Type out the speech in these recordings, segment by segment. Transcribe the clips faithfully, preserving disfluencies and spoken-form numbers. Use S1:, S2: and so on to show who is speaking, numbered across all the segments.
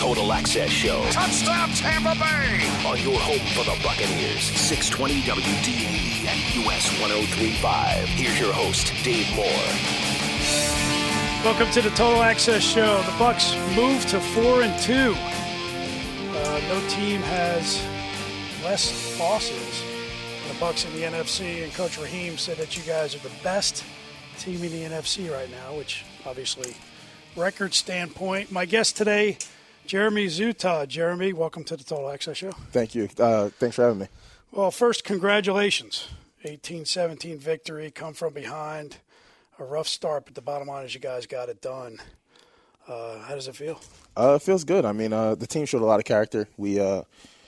S1: Total Access Show.
S2: Touchdown, Tampa Bay!
S1: On your home for the Buccaneers. six twenty W D A E and U S one oh three point five. Here's your host, Dave Moore.
S3: Welcome to the Total Access Show. The Bucs move to four and two. Uh, no team has less losses than the Bucs in the N F C, and Coach Raheem said that you guys are the best team in the N F C right now, which obviously record standpoint. My guest today, Jeremy Zuttah. Jeremy, welcome to the Total Access Show.
S4: Thank you. Uh, thanks for having me.
S3: Well, first, congratulations. eighteen seventeen victory, come from behind. A rough start, but the bottom line is you guys got it done. Uh, how does it feel?
S4: Uh, it feels good. I mean, uh, the team showed a lot of character. We uh,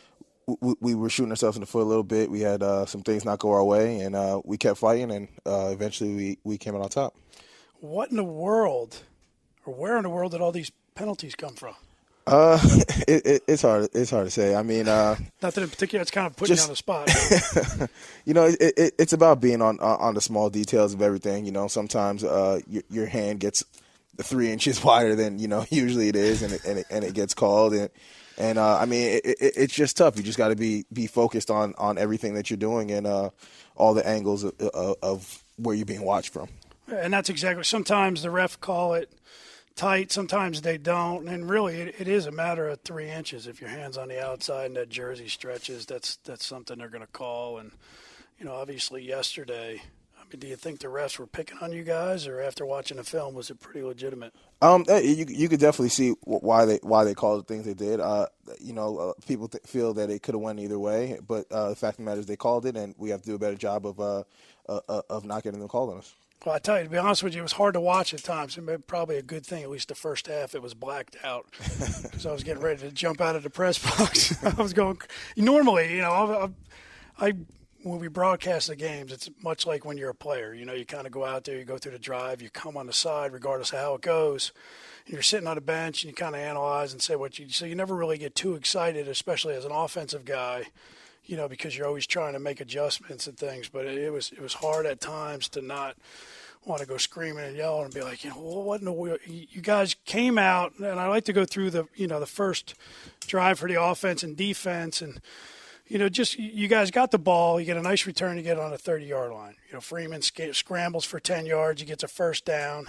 S4: we, we were shooting ourselves in the foot a little bit. We had uh, some things not go our way, and uh, we kept fighting, and uh, eventually we, we came out on top.
S3: What in the world, or where in the world did all these penalties come from?
S4: Uh, it, it, it's hard. It's hard to say. I mean, uh,
S3: nothing in particular. It's kind of putting
S4: just,
S3: you on the spot.
S4: you know, it, it, it's about being on on the small details of everything. You know, sometimes uh, your, your hand gets three inches wider than you know usually it is, and it, and it, and it gets called. And and uh, I mean, it, it, it's just tough. You just got to be be focused on on everything that you're doing and uh, all the angles of, of, of where you're being watched from.
S3: And that's exactly. Sometimes the ref call it tight, sometimes they don't, and really it, it is a matter of three inches. If your hand's on the outside and that jersey stretches, that's that's something they're going to call. And you know, obviously yesterday, I mean, do you think the refs were picking on you guys, or after watching the film, was it pretty legitimate?
S4: Um, you you could definitely see why they why they called the things they did. Uh, you know, uh, people th- feel that it could have went either way, but uh, the fact of the matter is they called it, and we have to do a better job of uh, uh of not getting them called on us.
S3: Well, I tell you, to be honest with you, it was hard to watch at times. It probably a good thing, at least the first half, it was blacked out because I was getting ready to jump out of the press box. I was going – normally, you know, I, I, when we broadcast the games, it's much like when you're a player. You know, you kind of go out there, you go through the drive, you come on the side regardless of how it goes. And you're sitting on a bench and you kind of analyze and say what you – so you never really get too excited, especially as an offensive guy, you know, because you're always trying to make adjustments and things. But it, it was it was hard at times to not want to go screaming and yelling and be like, you know, well, what in the world? You guys came out, and I like to go through the, you know, the first drive for the offense and defense, and you know, just you guys got the ball, you get a nice return, you get on a thirty-yard line. You know, Freeman sc- scrambles for ten yards, he gets a first down,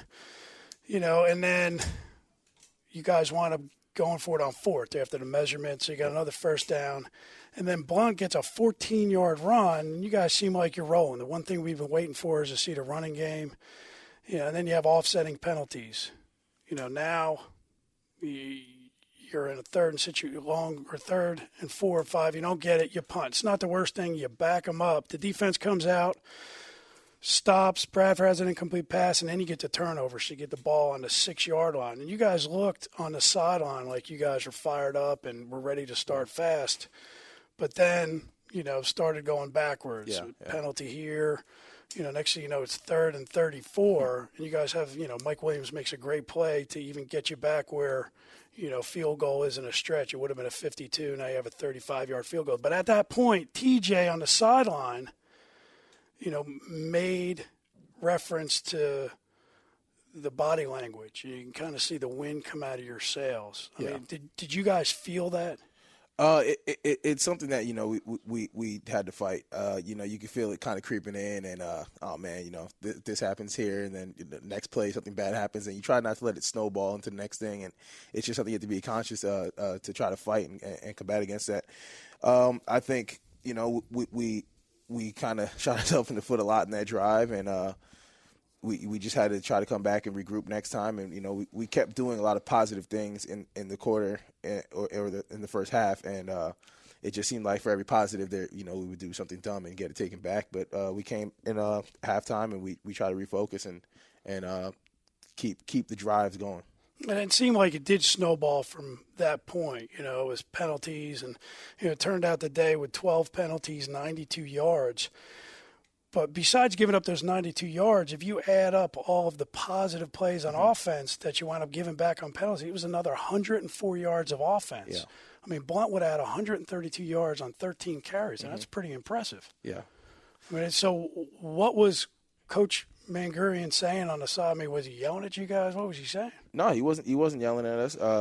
S3: you know, and then you guys wind up going for it on fourth after the measurement, so you got another first down. And then Blount gets a fourteen-yard run, and you guys seem like you're rolling. The one thing we've been waiting for is to see the running game. You know, and then you have offsetting penalties. You know, now you're in a third and situ- long or third and four or five. You don't get it, you punt. It's not the worst thing. You back them up. The defense comes out, stops. Bradford has an incomplete pass, and then you get the turnover. So you get the ball on the six-yard line. And you guys looked on the sideline like you guys were fired up and were ready to start fast. But then, you know, started going backwards.
S4: Yeah, yeah.
S3: Penalty here. You know, next thing you know, it's third and thirty-four. And you guys have, you know, Mike Williams makes a great play to even get you back where, you know, field goal isn't a stretch. It would have been a fifty-two. Now you have a thirty-five-yard field goal. But at that point, T J on the sideline, you know, made reference to the body language. You can kind of see the wind come out of your sails. I
S4: yeah.
S3: mean, did did you guys feel that?
S4: Uh, it, it, it's something that, you know, we, we, we had to fight. Uh, you know, you can feel it kind of creeping in and, uh, oh, man, you know, th- this happens here, and then the next play something bad happens, and you try not to let it snowball into the next thing, and it's just something you have to be conscious uh, uh, to try to fight and, and combat against that. Um, I think, you know, we we, we kind of shot ourselves in the foot a lot in that drive, and uh, we we just had to try to come back and regroup next time. And, you know, we, we kept doing a lot of positive things in, in the quarter or, or the, in the first half. And uh, it just seemed like for every positive there, you know, we would do something dumb and get it taken back. But uh, we came in uh, halftime and we, we tried to refocus and, and uh, keep keep the drives going.
S3: And it seemed like it did snowball from that point. You know, it was penalties. And, you know, it turned out the day with twelve penalties, ninety-two yards. But besides giving up those ninety-two yards, if you add up all of the positive plays on mm-hmm. offense that you wound up giving back on penalties, it was another one hundred four yards of offense.
S4: Yeah.
S3: I mean, Blount would add one hundred thirty-two yards on thirteen carries, and mm-hmm. that's pretty impressive.
S4: Yeah.
S3: I mean, so what was Coach Mangurian saying on the side? I mean, was he yelling at you guys? What was he saying?
S4: No, he wasn't. He wasn't yelling at us. Uh,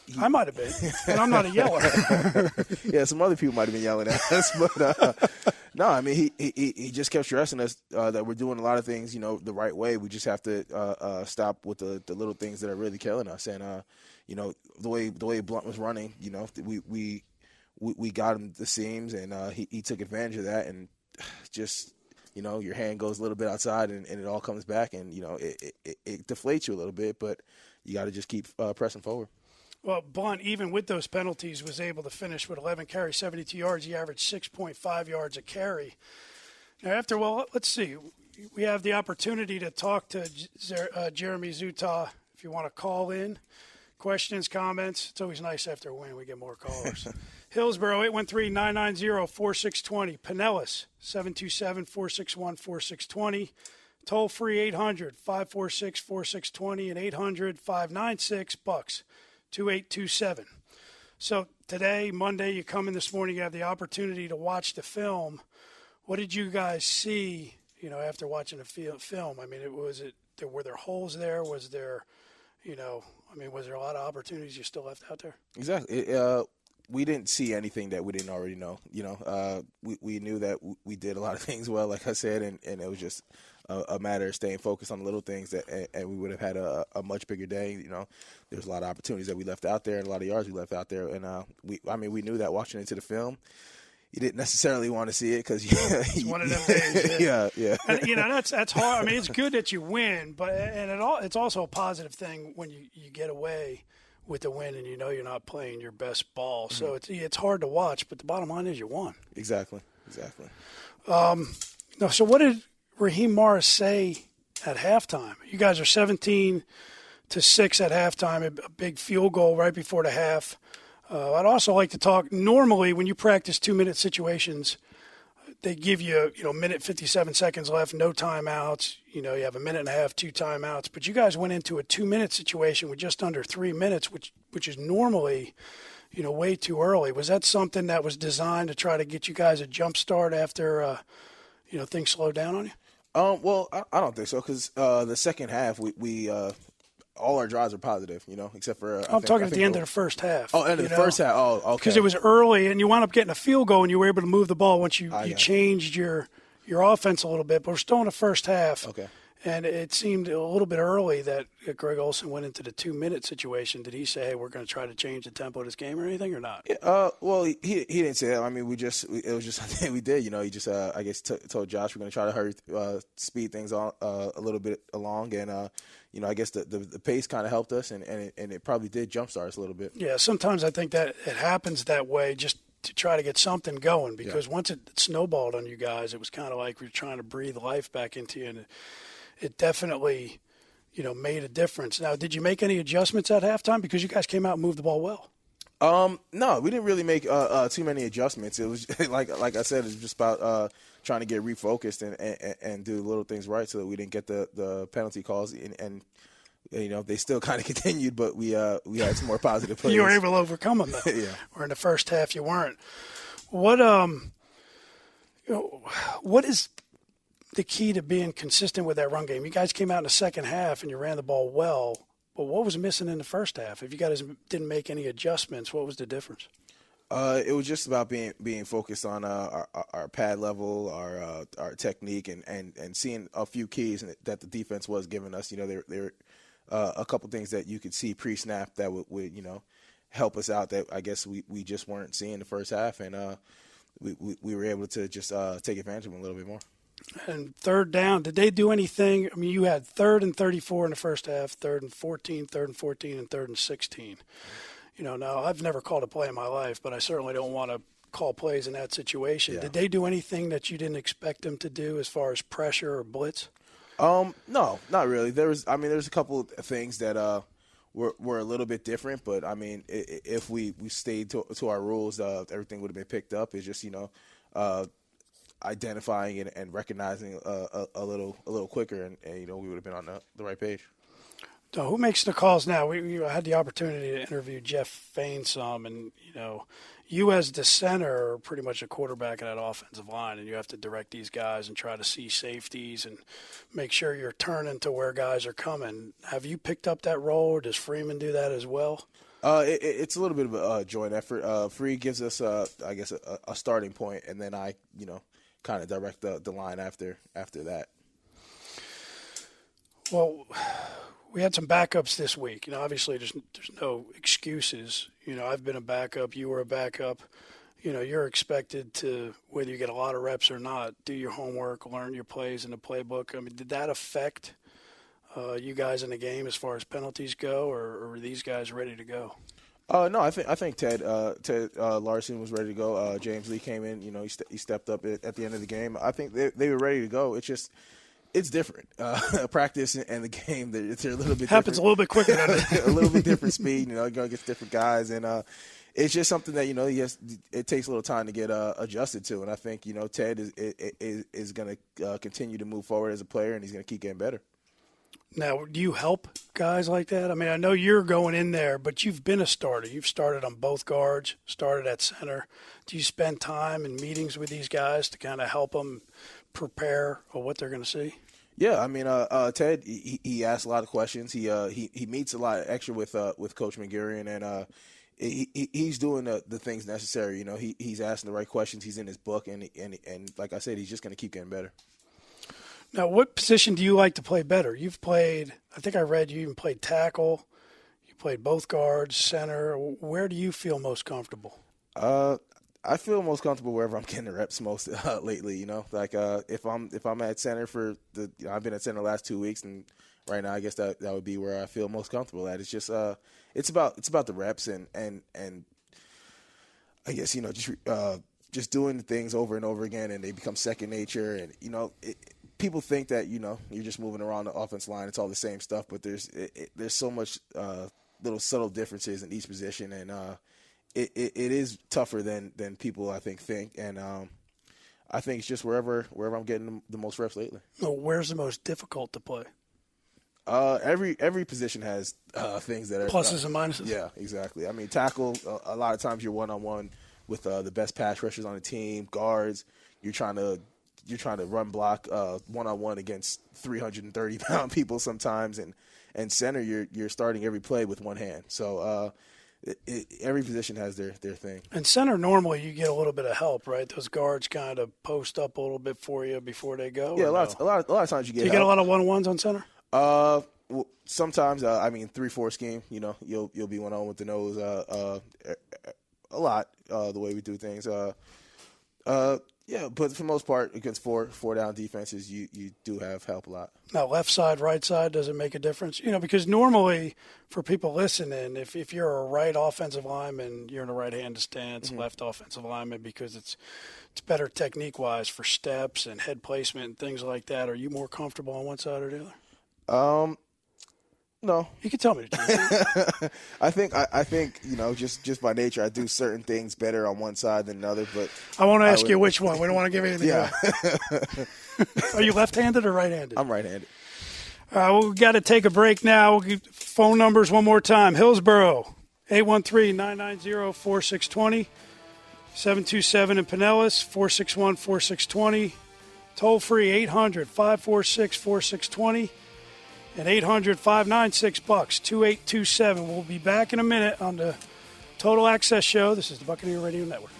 S4: he,
S3: I might have been, and I'm not a yeller.
S4: Yeah, some other people might have been yelling at us, but uh, no, I mean he he he just kept stressing us uh, that we're doing a lot of things, you know, the right way. We just have to uh, uh, stop with the, the little things that are really killing us. And uh, you know, the way the way Blunt was running, you know, we we we, we got him the seams, and uh, he he took advantage of that, and just. You know, your hand goes a little bit outside and, and it all comes back, and, you know, it, it, it deflates you a little bit, but you got to just keep uh, pressing forward.
S3: Well, Blunt, even with those penalties, was able to finish with eleven carries, seventy-two yards. He averaged six point five yards a carry. Now, after, well, let's see. We have the opportunity to talk to uh, Jeremy Zutaw if you want to call in. Questions, comments. It's always nice after a win. We get more callers. Hillsborough, eight one three, nine nine zero, four six two zero. Pinellas, seven two seven, four six one, four six two zero. Toll free, eight hundred, five four six, four six two zero, and eight hundred, five nine six, Bucks, two eight two seven. So today, Monday, you come in this morning, you have the opportunity to watch the film. What did you guys see, you know, after watching the film? I mean, it was it, there, were there holes there? Was there, you know, I mean, was there a lot of opportunities you still left out there?
S4: Exactly. It, uh, we didn't see anything that we didn't already know. You know, uh, we, we knew that we did a lot of things well, like I said, and, and it was just a, a matter of staying focused on the little things, that, and, and we would have had a, a much bigger day. You know, there's a lot of opportunities that we left out there and a lot of yards we left out there. And, uh, we, I mean, we knew that watching into the film. You didn't necessarily want to see it because
S3: it's one of them days.
S4: Yeah, yeah. yeah.
S3: And, you know, that's that's hard. I mean, it's good that you win, but and it all it's also a positive thing when you, you get away with the win and you know you're not playing your best ball. So mm-hmm. it's it's hard to watch, but the bottom line is you won.
S4: Exactly, exactly.
S3: Um, no, so what did Raheem Morris say at halftime? You guys are seventeen to six at halftime, a, a big field goal right before the half. Uh, I'd also like to talk. Normally, when you practice two-minute situations, they give you, you know, minute fifty-seven seconds left, no timeouts. You know, you have a minute and a half, two timeouts. But you guys went into a two-minute situation with just under three minutes, which which is normally, you know, way too early. Was that something that was designed to try to get you guys a jump start after, uh, you know, things slowed down on you?
S4: Um, well, I, I don't think so because uh, the second half we we. Uh, all our drives are positive, you know, except for. Uh,
S3: I'm think, talking at the end of the first half.
S4: Oh, end of the know? first half. Oh, okay.
S3: Because it was early, and you wound up getting a field goal, and you were able to move the ball once you, you changed your your offense a little bit. But we're still in the first half.
S4: Okay.
S3: And it seemed a little bit early that Greg Olsen went into the two-minute situation. Did he say, hey, we're going to try to change the tempo of this game or anything, or not?
S4: Uh, well, he he didn't say that. I mean, we just – it was just something we did. You know, he just, uh, I guess, t- told Josh we're going to try to hurry, uh, speed things on uh, a little bit along. And, uh, you know, I guess the, the, the pace kind of helped us, and, and, it, and it probably did jumpstart us a little bit.
S3: Yeah, sometimes I think that it happens that way just to try to get something going because yeah. once it snowballed on you guys, it was kind of like we were trying to breathe life back into you. And it, it definitely, you know, made a difference. Now, did you make any adjustments at halftime? Because you guys came out and moved the ball well.
S4: Um, no, we didn't really make uh, uh, too many adjustments. It was like like I said, it was just about uh, trying to get refocused and, and, and do little things right so that we didn't get the, the penalty calls. And, and you know, they still kind of continued, but we uh, we had some more positive plays.
S3: You were able to overcome them, though.
S4: Yeah.
S3: Or in the first half, you weren't. What um, you know, what is the key to being consistent with that run game? You guys came out in the second half and you ran the ball well, but what was missing in the first half? If you guys didn't make any adjustments, what was the difference?
S4: Uh, it was just about being being focused on uh, our, our pad level, our uh, our technique, and, and, and seeing a few keys that the defense was giving us. You know, there there uh, a couple things that you could see pre-snap that would, would you know help us out that I guess we, we just weren't seeing the first half, and uh, we, we we were able to just uh, take advantage of them a little bit more.
S3: And third down, did they do anything? I mean, you had third and thirty-four in the first half, third and fourteen, third and fourteen, and third and sixteen. You know, now I've never called a play in my life, but I certainly don't want to call plays in that situation. Yeah. Did they do anything that you didn't expect them to do as far as pressure or blitz?
S4: Um, no, not really. There was, I mean, there's a couple of things that uh were were a little bit different, but I mean, if we, we stayed to, to our rules, uh, everything would have been picked up. It's just, you know, uh. identifying and, and recognizing uh, a, a little a little quicker, and, and you know we would have been on the, the right page.
S3: So who makes the calls now? We, we had the opportunity to interview Jeff Fain some, and you know, you as the center are pretty much a quarterback of that offensive line, and you have to direct these guys and try to see safeties and make sure you're turning to where guys are coming. Have you picked up that role, or does Freeman do that as well?
S4: Uh, it, it's a little bit of a uh, joint effort. Uh, Free gives us, uh, I guess, a, a starting point, and then I, you know, kind of direct the, the line after after that.
S3: Well, we had some backups this week. You know, obviously there's there's no excuses. You know, I've been a backup. You were a backup. You know, you're expected to, whether you get a lot of reps or not, do your homework, learn your plays in the playbook. I mean, did that affect uh, you guys in the game as far as penalties go, or, or were these guys ready to go?
S4: Uh, no, I think I think Ted uh, Ted uh, Larson was ready to go. Uh, James Lee came in. You know, he, st- he stepped up at, at the end of the game. I think they they were ready to go. It's just it's different. Uh, practice and the game, they're, they're a little bit
S3: happens
S4: different.
S3: a little bit quicker. Doesn't it?
S4: A little bit different speed. You know, you're going against different guys, and uh, it's just something that you know. Yes, it takes a little time to get uh, adjusted to, and I think you know Ted is is is going to uh, continue to move forward as a player, and he's going to keep getting better.
S3: Now, do you help guys like that? I mean, I know you're going in there, but you've been a starter. You've started on both guards, started at center. Do you spend time in meetings with these guys to kind of help them prepare for what they're going to see?
S4: Yeah, I mean, uh, uh, Ted, he, he asks a lot of questions. He uh, he he meets a lot extra with uh, with Coach McGurian, and uh, he, he he's doing the, the things necessary. You know, he he's asking the right questions. He's in his book, and and and like I said, he's just going to keep getting better.
S3: Now, what position do you like to play better? You've played, I think I read you even played tackle. You played both guards, center. Where do you feel most comfortable?
S4: Uh, I feel most comfortable wherever I'm getting the reps most uh, lately. You know, like uh, if I'm if I'm at center for the, you know, I've been at center the last two weeks, and right now I guess that that would be where I feel most comfortable at. It's just uh, it's about it's about the reps and and and I guess you know just uh, just doing the things over and over again, and they become second nature. And you know. It, People think that, you know, you're just moving around the offense line. It's all the same stuff, but there's it, it, there's so much uh, little subtle differences in each position, and uh, it, it, it is tougher than, than people, I think, think. And um, I think it's just wherever wherever I'm getting the most reps lately.
S3: Well, where's the most difficult to play?
S4: Uh, every every position has uh, things that are
S3: pluses
S4: uh,
S3: and minuses.
S4: Yeah, exactly. I mean, tackle, a, a lot of times you're one-on-one with uh, the best pass rushers on the team, guards. You're trying to – You're trying to run block uh, one-on-one against three hundred thirty pound people sometimes, and, and center you're you're starting every play with one hand. So uh, it, it, every position has their, their thing.
S3: And center normally you get a little bit of help, right? Those guards kind of post up a little bit for you before they go.
S4: Yeah, a lot,
S3: no?
S4: of, a lot of a lot of times you get.
S3: Do you
S4: help.
S3: get a lot of one-on-ones on center?
S4: Uh, well, sometimes uh, I mean three four scheme. You know, you'll you'll be one-on-one with the nose. Uh, uh, a lot uh, the way we do things. Uh, uh. Yeah, but for the most part, against four four down defenses, you, you do have help a lot.
S3: Now, left side, right side, does it make a difference? You know, because normally for people listening, if, if you're a right offensive lineman, you're in a right-handed stance, mm-hmm. left offensive lineman, because it's it's better technique-wise for steps and head placement and things like that. Are you more comfortable on one side or the other?
S4: Um, no.
S3: You can tell me the truth.
S4: I think I, I think you know just, just by nature I do certain things better on one side than another. But
S3: I won't ask
S4: would,
S3: you which one. We don't want to give anything
S4: yeah.
S3: away. Are you left-handed or right-handed?
S4: I'm right-handed.
S3: All right, well, we've got to take a break now. We'll give phone numbers one more time. Hillsboro, eight one three, nine nine zero, four six two zero. seven two seven in Pinellas, four six one, four six two zero. Toll free, eight hundred, five four six, four six two zero. And eight hundred, five nine six, bucks, two eight two seven. We'll be back in a minute on the Total Access Show. This is the Buccaneer Radio Network.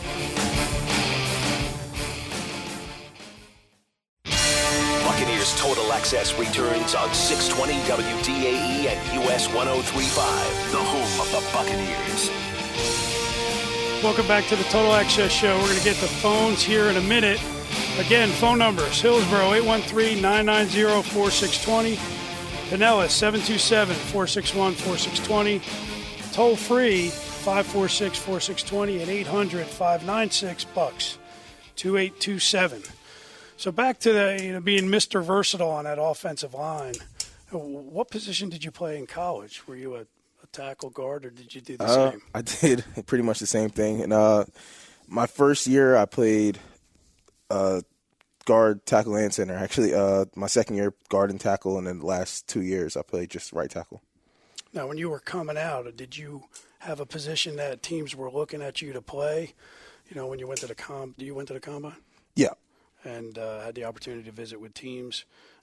S1: Buccaneers Total Access returns on six twenty W D A E and U S one oh three point five, the home of the Buccaneers.
S3: Welcome back to the Total Access Show. We're going to get the phones here in a minute. Again, phone numbers, Hillsboro, eight one three, nine nine zero, four six two zero. Pinellas, seven two seven, four six one, four six two zero. Toll free, five four six, four six two zero and eight hundred, five nine six, bucks, two eight two seven. So back to the, you know, being Mister Versatile on that offensive line. What position did you play in college? Were you a, a tackle guard, or did you do the
S4: uh,
S3: same?
S4: I did pretty much the same thing. And uh, my first year, I played uh, guard, tackle, and center. Actually, uh, my second year, guard and tackle, and then the last two years, I played just right tackle.
S3: Now, when you were coming out, did you have a position that teams were looking at you to play? You know, when you went to the com, you went to the combine?
S4: Yeah.
S3: And uh, had the opportunity to visit with teams.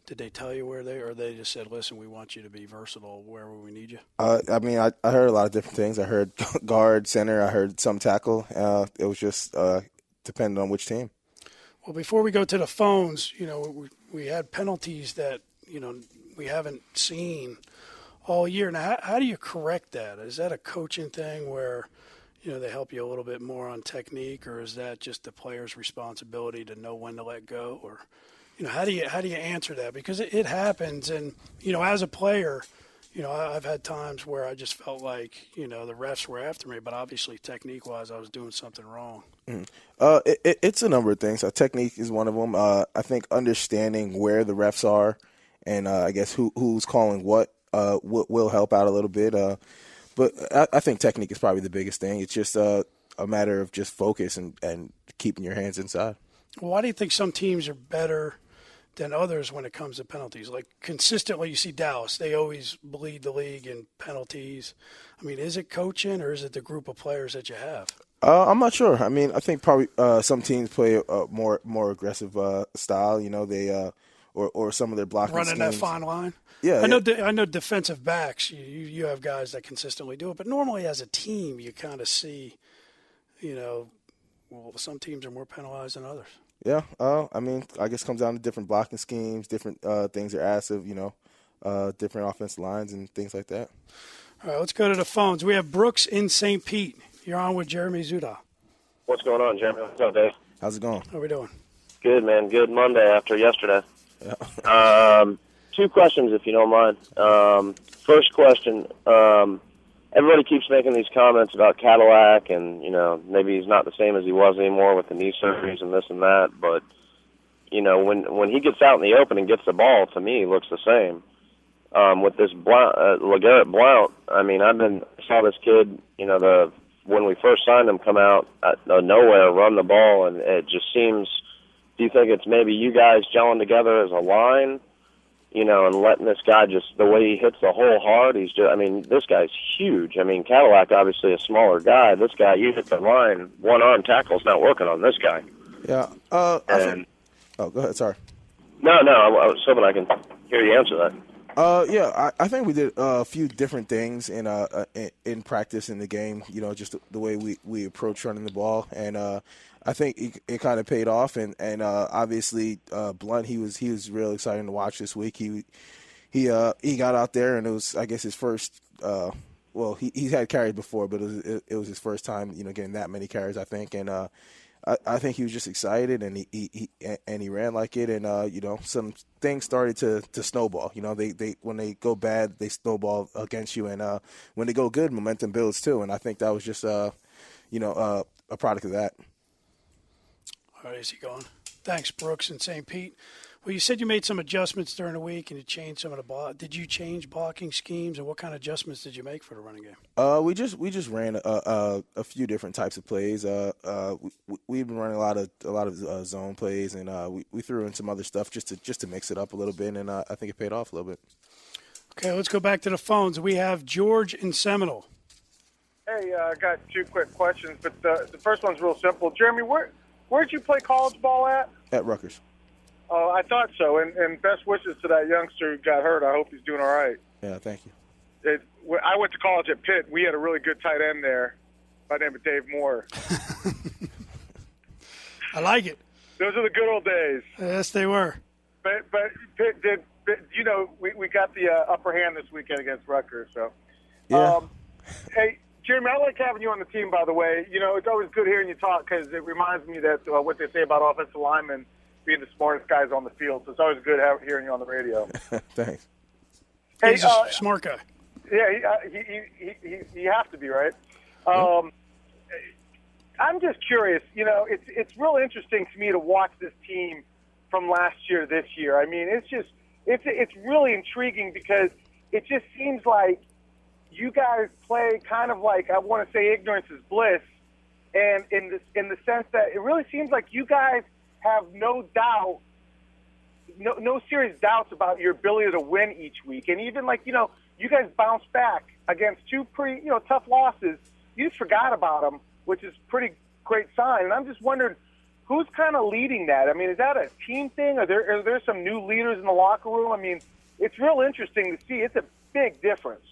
S3: Did they tell you where they, or they just said, listen, we want you to be versatile wherever we need you?
S4: Uh, I mean, I, I heard a lot of different things. I heard guard, center. I heard some tackle. Uh, it was just uh, depending on which team.
S3: Well, before we go to the phones, you know, we, we had penalties that, you know, we haven't seen all year. Now, how, how do you correct that? Is that a coaching thing where, you know, they help you a little bit more on technique, or is that just the player's responsibility to know when to let go? Or, you know, how do you how do you answer that? Because it, it happens, and, you know, as a player, you know, I, I've had times where I just felt like, you know, the refs were after me, but obviously technique-wise I was doing something wrong.
S4: Mm. Uh, it, it, it's a number of things. Uh, technique is one of them. Uh, I think understanding where the refs are and uh, I guess who who's calling what uh, will, will help out a little bit. Uh, but I, I think technique is probably the biggest thing. It's just uh, a matter of just focus and, and keeping your hands inside.
S3: Why do you think some teams are better than others when it comes to penalties? Like consistently you see Dallas, they always lead the league in penalties. I mean, is it coaching or is it the group of players that you have?
S4: Uh, I'm not sure. I mean, I think probably uh, some teams play a, a more more aggressive uh, style. You know, they uh, or or some of their blocking
S3: running
S4: schemes.
S3: that fine line.
S4: Yeah,
S3: I
S4: yeah.
S3: know. De- I know defensive backs. You, you you have guys that consistently do it, but normally as a team, you kind of see, you know, well, some teams are more penalized than others.
S4: Yeah, uh, I mean, I guess it comes down to different blocking schemes, different uh, things they're asked of, you know, uh, different offensive lines and things like that.
S3: All right, let's go to the phones. We have Brooks in Saint Pete. You're on with Jeremy Zuda.
S5: What's going on, Jeremy? What's up, Dave?
S4: How's it going?
S3: How are we doing?
S5: Good, man. Good Monday after yesterday.
S4: Yeah.
S5: um, two questions, if you don't mind. Um, first question, um, everybody keeps making these comments about Cadillac and, you know, maybe he's not the same as he was anymore with the knee surgeries and this and that. But, you know, when when he gets out in the open and gets the ball, to me, he looks the same. Um, with this Blount, uh, LeGarrette Blount, I mean, I've been saw this kid, you know, the when we first signed him come out out of nowhere, run the ball, and it just seems, do you think it's maybe you guys gelling together as a line, you know, and letting this guy just, the way he hits the hole hard, he's just, I mean, this guy's huge. I mean, Cadillac, obviously a smaller guy. This guy, you hit the line, one-arm tackle's not working on this guy.
S4: Yeah. Uh, I
S5: And,
S4: think, oh, go ahead. Sorry.
S5: no, no, I, I was hoping I can hear you answer that.
S4: Uh, yeah, I, I think we did uh, a few different things in uh uh, in, in practice in the game. You know, just the, the way we, we approach running the ball, and uh, I think it, it kind of paid off. And and uh, obviously, uh, Blount, he was he was real exciting to watch this week. He he uh he got out there, and it was, I guess, his first. Uh, well, he he's had carries before, but it was, it, it was his first time, you know, getting that many carries, I think, and uh. I, I think he was just excited, and he, he, he and he ran like it, and uh, you know, some things started to, to snowball. You know, they, they when they go bad, they snowball against you, and uh, when they go good, momentum builds too. And I think that was just uh, you know, uh, a product of that.
S3: All right, is he going? Thanks, Brooks in Saint Pete. Well, you said you made some adjustments during the week and you changed some of the block. Did you change blocking schemes, and what kind of adjustments did you make for the running game?
S4: Uh, we just we just ran a, a, a few different types of plays. Uh, uh, we, we've been running a lot of a lot of uh, zone plays, and uh, we, we threw in some other stuff just to just to mix it up a little bit, and uh, I think it paid off a little bit.
S3: Okay, let's go back to the phones. We have George in Seminole.
S6: Hey, uh, I got two quick questions, but the, the first one's real simple. Jeremy, where where'd you play college ball at?
S4: At Rutgers.
S6: Oh, I thought so. And, and best wishes to that youngster who got hurt. I hope he's doing all right.
S4: Yeah, thank you.
S6: It, I went to college at Pitt. We had a really good tight end there by the name of Dave Moore.
S3: I like it.
S6: Those are the good old days.
S3: Yes, they were.
S6: But but Pitt did. Pitt, you know, we we got the uh, upper hand this weekend against Rutgers. So,
S4: Yeah.
S6: um, hey, Jeremy, I like having you on the team. By the way, you know it's always good hearing you talk because it reminds me that uh, what they say about offensive linemen being the smartest guys on the field. So it's always good have, hearing you on the radio.
S4: Thanks.
S6: Hey,
S3: He's a
S6: uh,
S3: smart guy.
S6: Yeah, he, uh, he, he, he, he, you have to be, right? Um, I'm just curious. You know, it's it's real interesting to me to watch this team from last year to this year. I mean, it's just it's it's really intriguing because it just seems like you guys play kind of like, I want to say ignorance is bliss, and in this in the sense that it really seems like you guys have no doubt, no no serious doubts about your ability to win each week, and even like you know. You guys bounced back against two pretty, you know, tough losses. You just forgot about them, which is a pretty great sign. And I'm just wondering, who's kind of leading that? I mean, is that a team thing? Are there are there some new leaders in the locker room? I mean, it's real interesting to see. It's a big difference.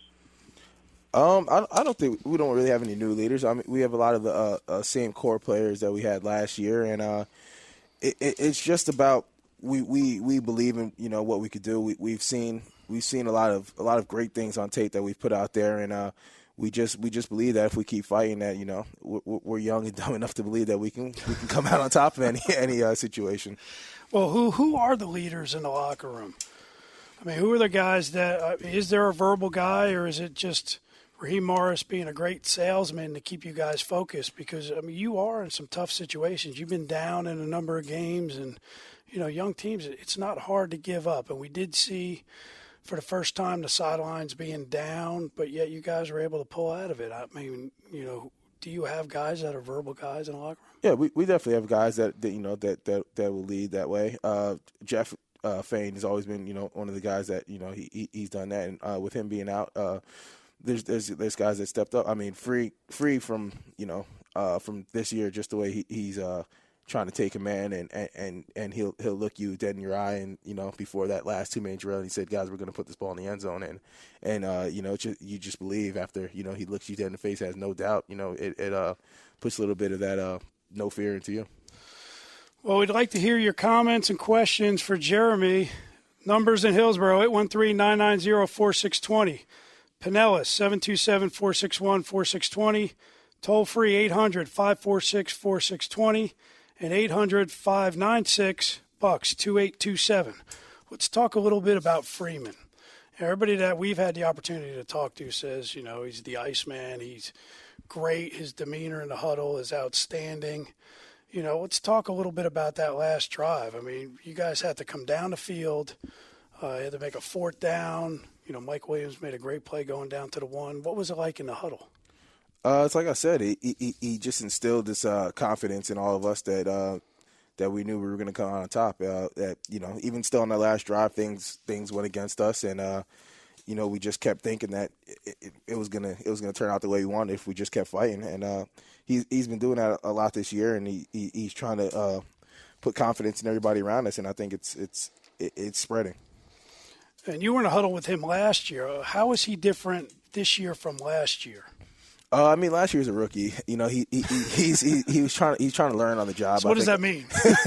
S4: Um, I, I don't think we don't really have any new leaders. I mean, we have a lot of the uh, uh, same core players that we had last year, and uh, it, it, it's just about we, we, we believe in you know what we could do. We, we've seen we've seen a lot of a lot of great things on tape that we've put out there, and uh, we just we just believe that if we keep fighting, that you know we're, we're young and dumb enough to believe that we can we can come out on top of any any uh, situation.
S3: Well, who who are the leaders in the locker room? I mean, who are the guys that uh, is there a verbal guy, or is it just Raheem Morris being a great salesman to keep you guys focused? Because, I mean, you are in some tough situations. You've been down in a number of games, and, you know, young teams, it's not hard to give up. And we did see for the first time the sidelines being down, but yet you guys were able to pull out of it. I mean, you know, do you have guys that are verbal guys in the locker room?
S4: Yeah, we, we definitely have guys that, that you know, that, that, that will lead that way. Uh, Jeff uh, Fain has always been, you know, one of the guys that, you know, he, he he's done that. And uh, with him being out, uh, There's, there's there's guys that stepped up. I mean, free free from you know uh, from this year, just the way he, he's uh, trying to take a man and, and, and he'll he'll look you dead in your eye. And you know before that last two man drill, he said, "Guys, we're going to put this ball in the end zone." And and uh, you know just, you just believe after you know he looks you dead in the face, has no doubt. You know it it uh, puts a little bit of that uh, no fear into you.
S3: Well, we'd like to hear your comments and questions for Jeremy. Numbers in Hillsborough: eight one three, nine nine zero, four six two zero. Pinellas, seven two seven, four six one, four six two zero. Toll free, eight hundred, five four six, four six two zero. And eight hundred, five nine six, Bucks, two eight two seven. Let's talk a little bit about Freeman. Everybody that we've had the opportunity to talk to says, you know, he's the Iceman. He's great. His demeanor in the huddle is outstanding. You know, let's talk a little bit about that last drive. I mean, you guys had to come down the field. Uh, you had to make a fourth down. You know, Mike Williams made a great play going down to the one. What was it like in the huddle?
S4: Uh, it's like I said, he he, he just instilled this uh, confidence in all of us that uh, that we knew we were going to come out on top. Uh, that you know, even still on the last drive, things things went against us, and uh, you know, we just kept thinking that it, it, it was gonna it was gonna turn out the way we wanted if we just kept fighting. And uh, he's he's been doing that a lot this year, and he, he he's trying to uh, put confidence in everybody around us, and I think it's it's it, it's spreading.
S3: And you were in a huddle with him last year. How is he different this year from last year?
S4: Uh, I mean, last year was a rookie. You know, he he he, he's, he he was trying he's trying to learn on the job.
S3: So what
S4: I
S3: does
S4: think,
S3: that mean?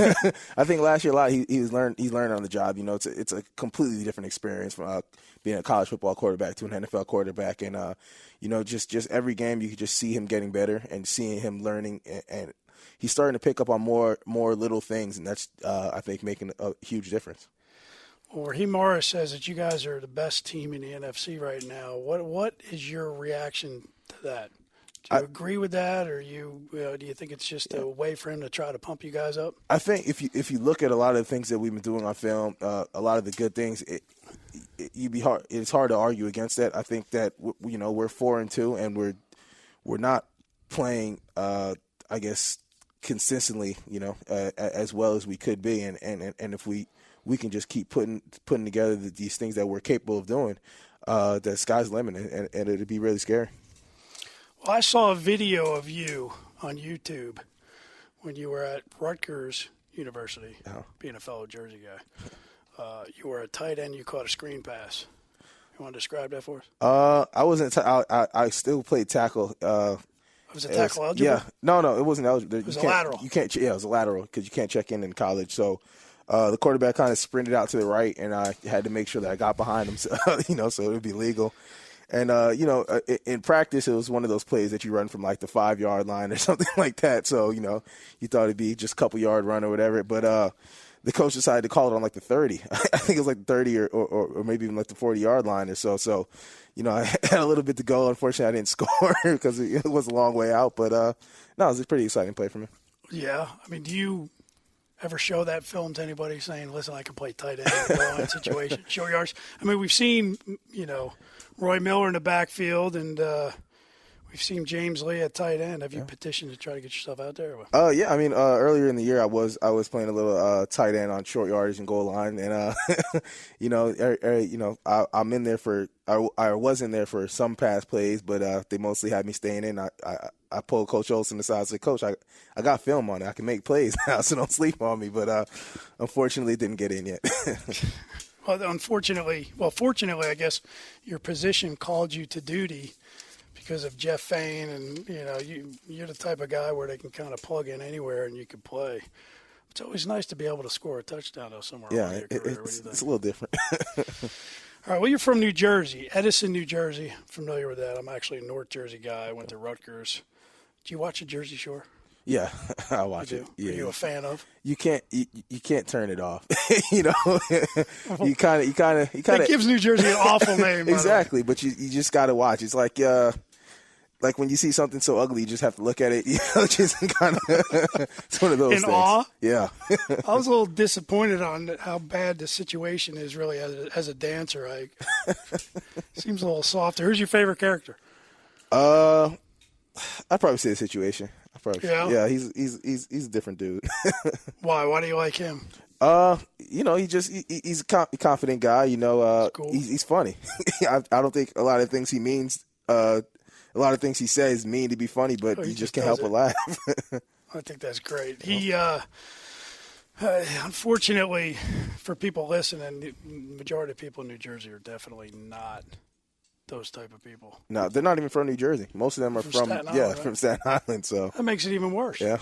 S4: I think last year a lot he he was learn he's learning on the job. You know, it's a, it's a completely different experience from uh, being a college football quarterback to an N F L quarterback, and uh, you know, just just every game you could just see him getting better and seeing him learning, and, and he's starting to pick up on more more little things, and that's uh, I think making a huge difference.
S3: Well, Raheem Morris says that you guys are the best team in the N F C right now. What what is your reaction to that? Do you I, agree with that, or you uh, do you think it's just yeah. a way for him to try to pump you guys up?
S4: I think if you if you look at a lot of the things that we've been doing on film, uh, a lot of the good things, it, it you'd be hard. It's hard to argue against that. I think that you know we're four and two, and we're we're not playing, uh, I guess, consistently, you know, uh, as well as we could be, and and and if we. we can just keep putting putting together the, these things that we're capable of doing, uh, the sky's the limit, and, and it'd be really scary.
S3: Well, I saw a video of you on YouTube when you were at Rutgers University, uh-huh. being a fellow Jersey guy. Uh, you were a tight end. You caught a screen pass. You want to describe that for us?
S4: Uh, I wasn't. T- I, I I still played tackle. Uh,
S3: was it tackle
S4: was,
S3: eligible?
S4: Yeah. No, no, it wasn't eligible.
S3: It was
S4: you
S3: a
S4: can't,
S3: lateral.
S4: You can't. Yeah, it was a lateral because you can't check in in college. So. Uh, the quarterback kind of sprinted out to the right, and I had to make sure that I got behind him, so, you know, so it would be legal. And, uh, you know, uh, in practice, it was one of those plays that you run from, like, the five-yard line or something like that. So, you know, you thought it'd be just a couple-yard run or whatever. But uh, the coach decided to call it on, like, the thirty. I think it was, like, the thirty or, or, or maybe even, like, the forty-yard line or so. So, you know, I had a little bit to go. Unfortunately, I didn't score because it was a long way out. But, uh, no, it was a pretty exciting play for me.
S3: Yeah. I mean, do you – ever show that film to anybody saying, listen, I can play tight end in a goal line situation, short yards? I mean, we've seen, you know, Roy Miller in the backfield, and uh, we've We've seen James Lee at tight end. Have you yeah. petitioned to try to get yourself out there?
S4: Uh, yeah. I mean, uh, earlier in the year, I was I was playing a little uh, tight end on short yardage and goal line, and uh, you know, er, er, you know, I, I'm in there for I, I was in there for some pass plays, but uh, they mostly had me staying in. I I, I pulled Coach Olsen aside and said, "Coach, I I got film on it. I can make plays now, so don't sleep on me." But uh, unfortunately, it didn't get in yet.
S3: Well, unfortunately, well, fortunately, I guess your position called you to duty. Because of Jeff Fain, and you know you you're the type of guy where they can kind of plug in anywhere and you can play. It's always nice to be able to score a touchdown though somewhere.
S4: Yeah,
S3: along your
S4: it,
S3: career.
S4: it's, it's a little different.
S3: All right, well, you're from New Jersey, Edison, New Jersey. I'm familiar with that. I'm actually a North Jersey guy. I went to Rutgers. Do you watch the Jersey Shore?
S4: Yeah, I watch
S3: you
S4: it. Yeah.
S3: Are you a fan of?
S4: You can't you, you can't turn it off. you know, you kind of you kind of you kind of.
S3: It gives New Jersey an awful name.
S4: Exactly, but you you just got to watch. It's like uh. Like when you see something so ugly, you just have to look at it. You know, just kind of. It's one of those
S3: in
S4: things.
S3: awe.
S4: Yeah.
S3: I was a little disappointed on how bad the situation is. Really, as a, as a dancer, I seems a little softer. Who's your favorite character?
S4: Uh, I'd probably say the situation. I probably.
S3: Yeah.
S4: Yeah. He's he's he's he's a different dude.
S3: Why? Why do you like him?
S4: Uh, you know, he just he, he's a confident guy. You know, uh,
S3: cool.
S4: he's he's funny. I I don't think a lot of things he means. Uh. A lot of things he says mean to be funny, but oh, you just, just can't help but laugh.
S3: I think that's great. He, uh, uh, unfortunately, for people listening, the majority of people in New Jersey are definitely not those type of people.
S4: No, they're not even from New Jersey. Most of them are from, from Staten Island, yeah, right? from Staten Island. So
S3: that makes it even worse.
S4: Yeah.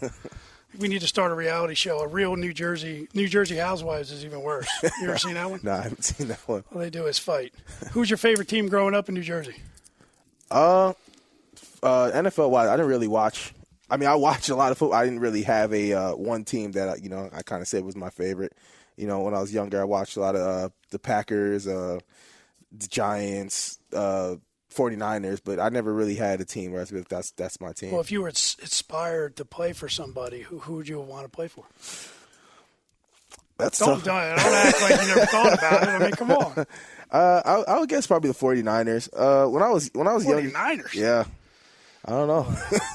S3: We need to start a reality show. A real New Jersey New Jersey Housewives is even worse. You ever seen that one?
S4: No, I haven't seen that one.
S3: All they do is fight. Who's your favorite team growing up in New Jersey?
S4: Uh, uh, N F L wise, I didn't really watch. I mean, I watched a lot of football. I didn't really have a uh, one team that I, you know I kind of said was my favorite. You know, when I was younger, I watched a lot of uh, the Packers, uh, the Giants, uh, 49ers, but I never really had a team where I said that's that's my team.
S3: Well, if you were inspired to play for somebody, who who would you want to play for?
S4: That's
S3: don't,
S4: tough.
S3: don't don't act like you never thought about it. I mean, come on.
S4: Uh, I, I would guess probably the 49ers. Uh, when I was when I was young,
S3: 49ers.
S4: Yeah, I don't know.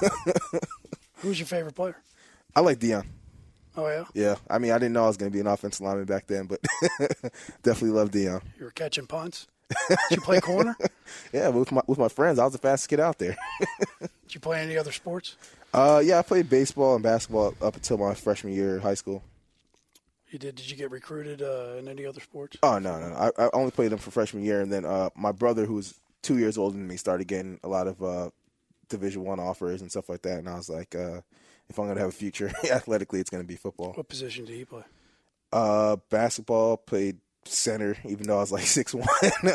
S3: Who's your favorite player?
S4: I like Deion.
S3: Oh yeah.
S4: Yeah, I mean, I didn't know I was going to be an offensive lineman back then, but definitely love Deion.
S3: You were catching punts. Did you play corner?
S4: Yeah, with my with my friends, I was the fastest kid out there.
S3: Did you play any other sports?
S4: Uh, yeah, I played baseball and basketball up until my freshman year in high school.
S3: You did? Did you get recruited uh, in any other sports?
S4: Oh no, no, no. I, I only played them for freshman year, and then uh, my brother, who was two years older than me, started getting a lot of uh, Division One offers and stuff like that. And I was like, uh, if I'm gonna have a future athletically, it's gonna be football.
S3: What position did he play?
S4: Uh, basketball, played center, even though I was like six one.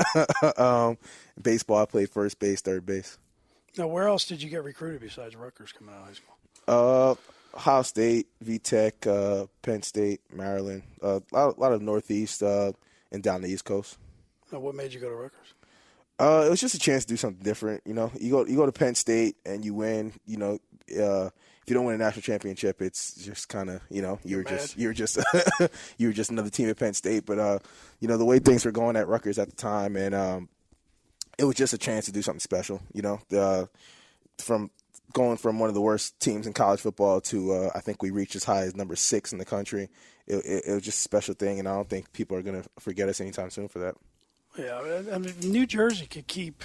S4: um, baseball, I played first base, third base.
S3: Now, where else did you get recruited besides Rutgers coming out of high school?
S4: Uh. Ohio State, V Tech, uh, Penn State, Maryland, uh, a lot, a lot of Northeast uh, and down the East Coast.
S3: Now, what made you go to Rutgers?
S4: Uh, it was just a chance to do something different. You know, you go you go to Penn State and you win. You know, uh, if you don't win a national championship, it's just kind of you know you're, you're just you're just you're just another team at Penn State. But uh, you know the way things were going at Rutgers at the time, and um, it was just a chance to do something special. You know, the, from going from one of the worst teams in college football to uh, I think we reached as high as number six in the country. It, it, it was just a special thing, and I don't think people are going to forget us anytime soon for that.
S3: Yeah, I mean, New Jersey could keep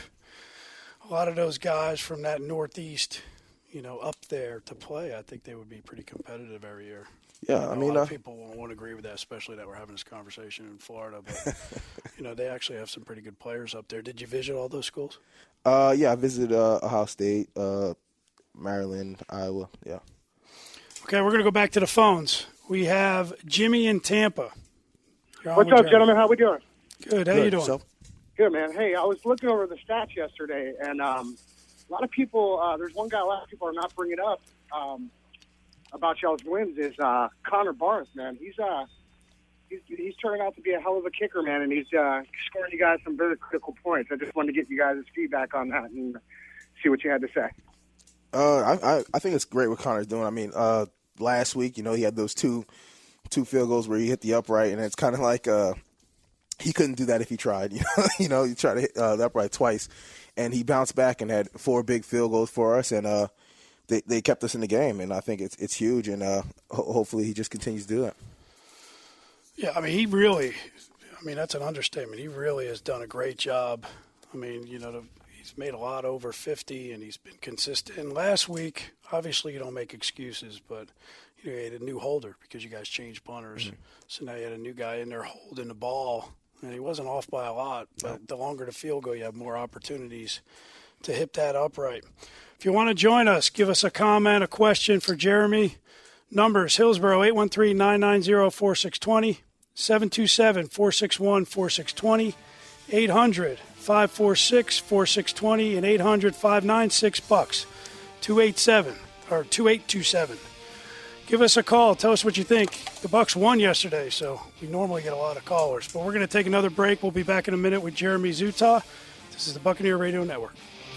S3: a lot of those guys from that Northeast, you know, up there to play. I think they would be pretty competitive every year.
S4: Yeah,
S3: I,
S4: I mean,
S3: a lot
S4: uh,
S3: of people won't, won't agree with that, especially that we're having this conversation in Florida. But you know, they actually have some pretty good players up there. Did you visit all those schools?
S4: Uh, yeah, I visited uh, Ohio State. Uh, Maryland, Iowa, yeah.
S3: Okay, we're going to go back to the phones. We have Jimmy in Tampa.
S7: What's up, gentlemen? How we doing?
S3: Good. How Good. you doing? So?
S7: Good, man. Hey, I was looking over the stats yesterday, and um, a lot of people, uh, there's one guy a lot of people are not bringing up um, about y'all's wins is uh, Connor Barth, man. He's, uh, he's he's turning out to be a hell of a kicker, man, and he's uh, scoring you guys some very critical points. I just wanted to get you guys' feedback on that and see what you had to say.
S4: Uh, I, I I think it's great what Connor's doing. I mean, uh, last week, you know, he had those two two field goals where he hit the upright, and it's kind of like uh, he couldn't do that if he tried. You know, you know, he tried to hit uh, the upright twice, and he bounced back and had four big field goals for us, and uh, they they kept us in the game, and I think it's it's huge, and uh, ho- hopefully he just continues to do that.
S3: Yeah, I mean, he really, I mean, that's an understatement. He really has done a great job. I mean, you know, the, he's made a lot over fifty, and he's been consistent. And last week, obviously you don't make excuses, but you know, he had a new holder because you guys changed punters. Mm-hmm. So now you had a new guy in there holding the ball, and he wasn't off by a lot. But no. The longer the field goal, you have more opportunities to hit that upright. If you want to join us, give us a comment, a question for Jeremy. Numbers, Hillsborough, eight one three, nine nine zero, four six two zero, seven two seven, four six one, four six two zero, eight hundred, five four six, four six two zero, and eight hundred, five nine six, bucks, two eight seven, or two eight two seven. Give us a call. Tell us what you think. The Bucks won yesterday, so we normally get a lot of callers. But we're going to take another break. We'll be back in a minute with Jeremy Zutaw. This is the Buccaneer Radio Network.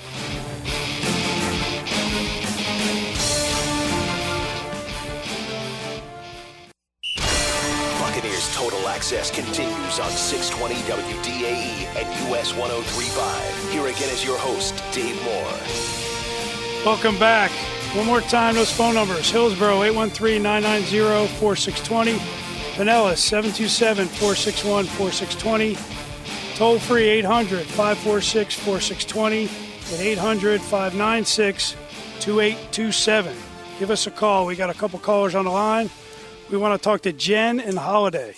S1: Buccaneers Total Access continues on six twenty W D A E and U S one oh three point five. Here again is your host, Dave Moore.
S3: Welcome back. One more time, those phone numbers. Hillsborough, eight one three, nine nine zero, four six two zero. Pinellas, seven two seven, four six one, four six two zero. Toll free, eight hundred, five four six, four six two zero and eight hundred, five nine six, two eight two seven. Give us a call. We got a couple callers on the line. We want to talk to Jen and Holiday.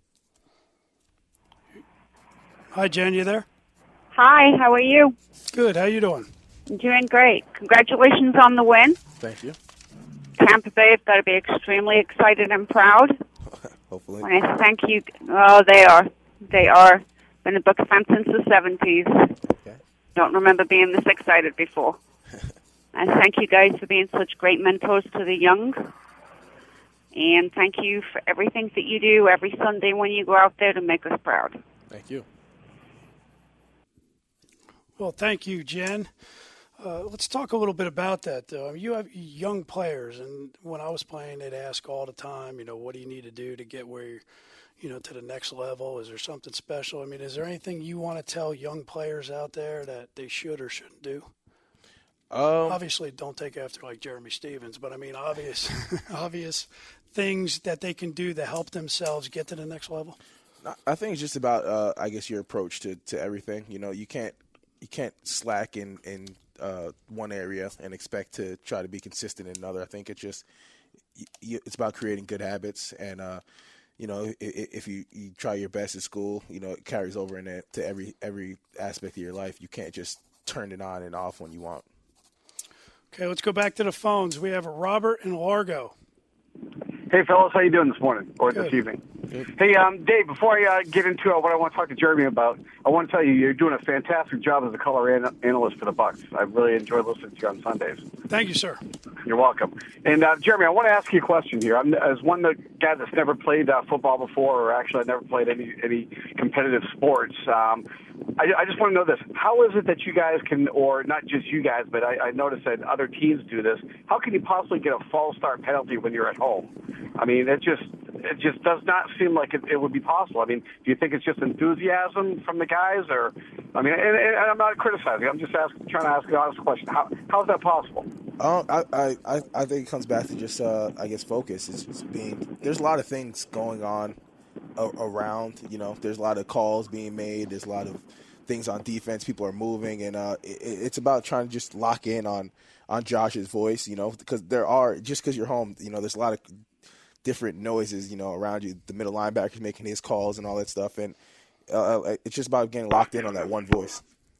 S3: Hi, Jen, you there?
S8: Hi, how are you?
S3: Good. How you doing?
S8: I'm doing great. Congratulations on the win.
S4: Thank you.
S8: Tampa Bay have got to be extremely excited and proud.
S4: Hopefully.
S8: And I thank you. Oh, they are. They are. Been a Bucs fan since the seventies.
S4: Okay.
S8: Don't remember being this excited before. And thank you guys for being such great mentors to the young. And thank you for everything that you do every Sunday when you go out there to make us proud.
S4: Thank you.
S3: Well, thank you, Jen. Uh, let's talk a little bit about that, though. You have young players, and when I was playing, they'd ask all the time, you know, what do you need to do to get where you're, you know, to the next level? Is there something special? I mean, is there anything you want to tell young players out there that they should or shouldn't do?
S4: Um,
S3: Obviously, don't take after like Jeremy Stevens, but I mean, obvious, obvious things that they can do to help themselves get to the next level.
S4: I think it's just about, uh, I guess, your approach to, to everything. You know, you can't you can't slack in in uh, one area and expect to try to be consistent in another. I think it's just you, it's about creating good habits, and uh, you know, if, if you, you try your best at school, you know, it carries over in it to every every aspect of your life. You can't just turn it on and off when you want.
S3: Okay, let's go back to the phones. We have Robert in Largo.
S9: Hey, fellas, how you doing this morning or
S3: Good.
S9: this evening?
S4: Good.
S9: Hey, um, Dave, before I uh, get into uh, what I want to talk to Jeremy about, I want to tell you you're doing a fantastic job as a color an- analyst for the Bucs. I really enjoy listening to you on Sundays.
S3: Thank you, sir.
S9: You're welcome. And, uh, Jeremy, I want to ask you a question here. I'm, as one the guy that's never played uh, football before, or actually I've never played any, any competitive sports, um, I, I just want to know this. How is it that you guys can, or not just you guys, but I, I noticed that other teams do this, how can you possibly get a false start penalty when you're at home? I mean, it just it just does not seem like it, it would be possible. I mean, do you think it's just enthusiasm from the guys, or I mean, and, and I'm not criticizing. I'm just asking, trying to ask an honest question. How how is that possible?
S4: Um, I, I, I think it comes back to just, uh, I guess, focus. It's just being, there's a lot of things going on a, around, you know, there's a lot of calls being made. There's a lot of things on defense. People are moving, and uh, it, it's about trying to just lock in on, on Josh's voice, you know, because there are, just because you're home, you know, there's a lot of different noises, you know, around you. The middle linebacker's making his calls and all that stuff, and uh, it's just about getting locked in on that one voice.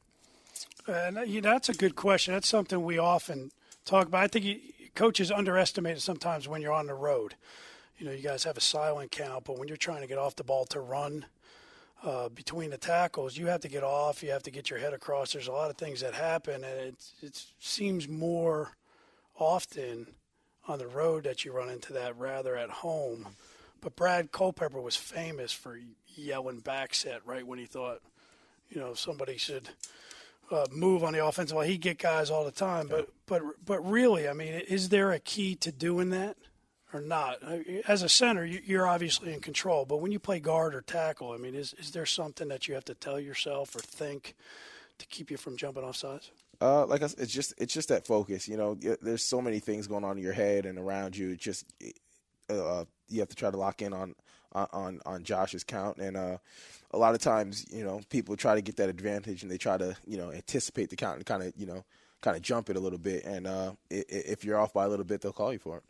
S3: And you know, that's a good question. That's something we often talk about. I think you, coaches underestimate it sometimes when you're on the road. You know, you guys have a silent count, but when you're trying to get off the ball to run uh, between the tackles, you have to get off. You have to get your head across. There's a lot of things that happen, and it, it seems more often on the road that you run into that rather at home. But Brad Culpepper was famous for yelling back set right when he thought, you know, somebody should uh, move on the offensive line. He'd get guys all the time. But, but, but really, I mean, is there a key to doing that or not? As a center, you're obviously in control. But when you play guard or tackle, I mean, is, is there something that you have to tell yourself or think to keep you from jumping off sides?
S4: Uh, like I said, it's just it's just that focus. You know, there's so many things going on in your head and around you. It just uh, you have to try to lock in on on on Josh's count, and uh, a lot of times, you know, people try to get that advantage and they try to, you know, anticipate the count and kind of, you know, kind of jump it a little bit. And uh, if you're off by a little bit, they'll call you for it.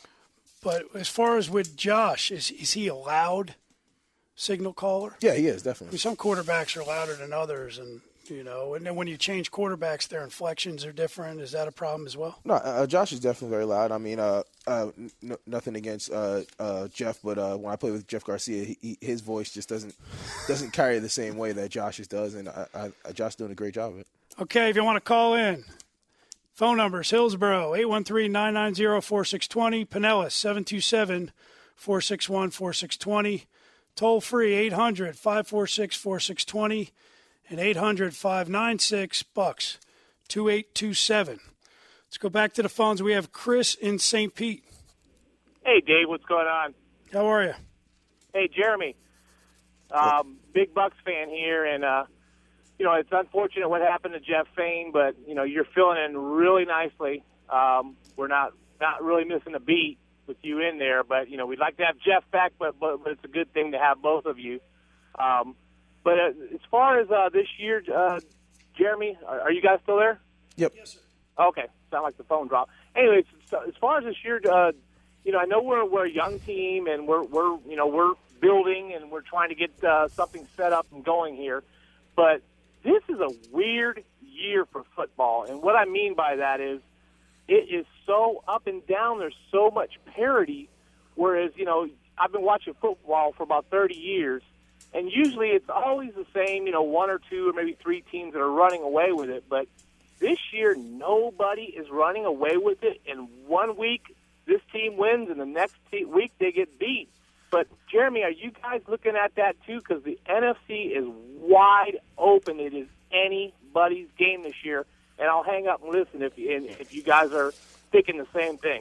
S3: But as far as with Josh, is is he a loud signal caller?
S4: Yeah, he is,
S3: I
S4: definitely.
S3: mean, some quarterbacks are louder than others, and you know, and then when you change quarterbacks, their inflections are different. Is that a problem as well?
S4: No, uh, Josh is definitely very loud. I mean, uh, uh, n- nothing against uh, uh, Jeff, but uh, when I play with Jeff Garcia, he, he, his voice just doesn't doesn't carry the same way that Josh's does, and I, I, Josh's doing a great job of it.
S3: Okay, if you want to call in, phone numbers, Hillsborough, eight one three, nine nine zero, four six two zero, Pinellas, seven two seven, four six one, four six two zero, toll free, eight hundred, five four six, four six two zero, and eight hundred, five nine six, Bucks, two eight two seven. Let's go back to the phones. We have Chris in Saint Pete.
S10: Hey, Dave, what's going on?
S3: How are you?
S10: Hey, Jeremy. Um, big Bucks fan here, and, uh, you know, it's unfortunate what happened to Jeff Fain, but, you know, you're filling in really nicely. Um, we're not, not really missing a beat with you in there, but, you know, we'd like to have Jeff back, but, but, but it's a good thing to have both of you. Um, but uh, as far as uh, this year, uh, Jeremy, are, are you guys still there?
S4: Yep.
S3: Yes, sir.
S10: Okay, sound like the phone dropped. Anyways, so as far as this year, uh, you know, I know we're we're a young team and we're we're you know we're building and we're trying to get uh, something set up and going here, but this is a weird year for football, and what I mean by that is it is so up and down. There's so much parity, whereas you know I've been watching football for about thirty years, and usually it's always the same, you know, one or two or maybe three teams that are running away with it, but this year, nobody is running away with it. In one week, this team wins, and the next te- week they get beat. But, Jeremy, are you guys looking at that too? Because the N F C is wide open. It is anybody's game this year. And I'll hang up and listen if you, and if you guys are thinking the same thing.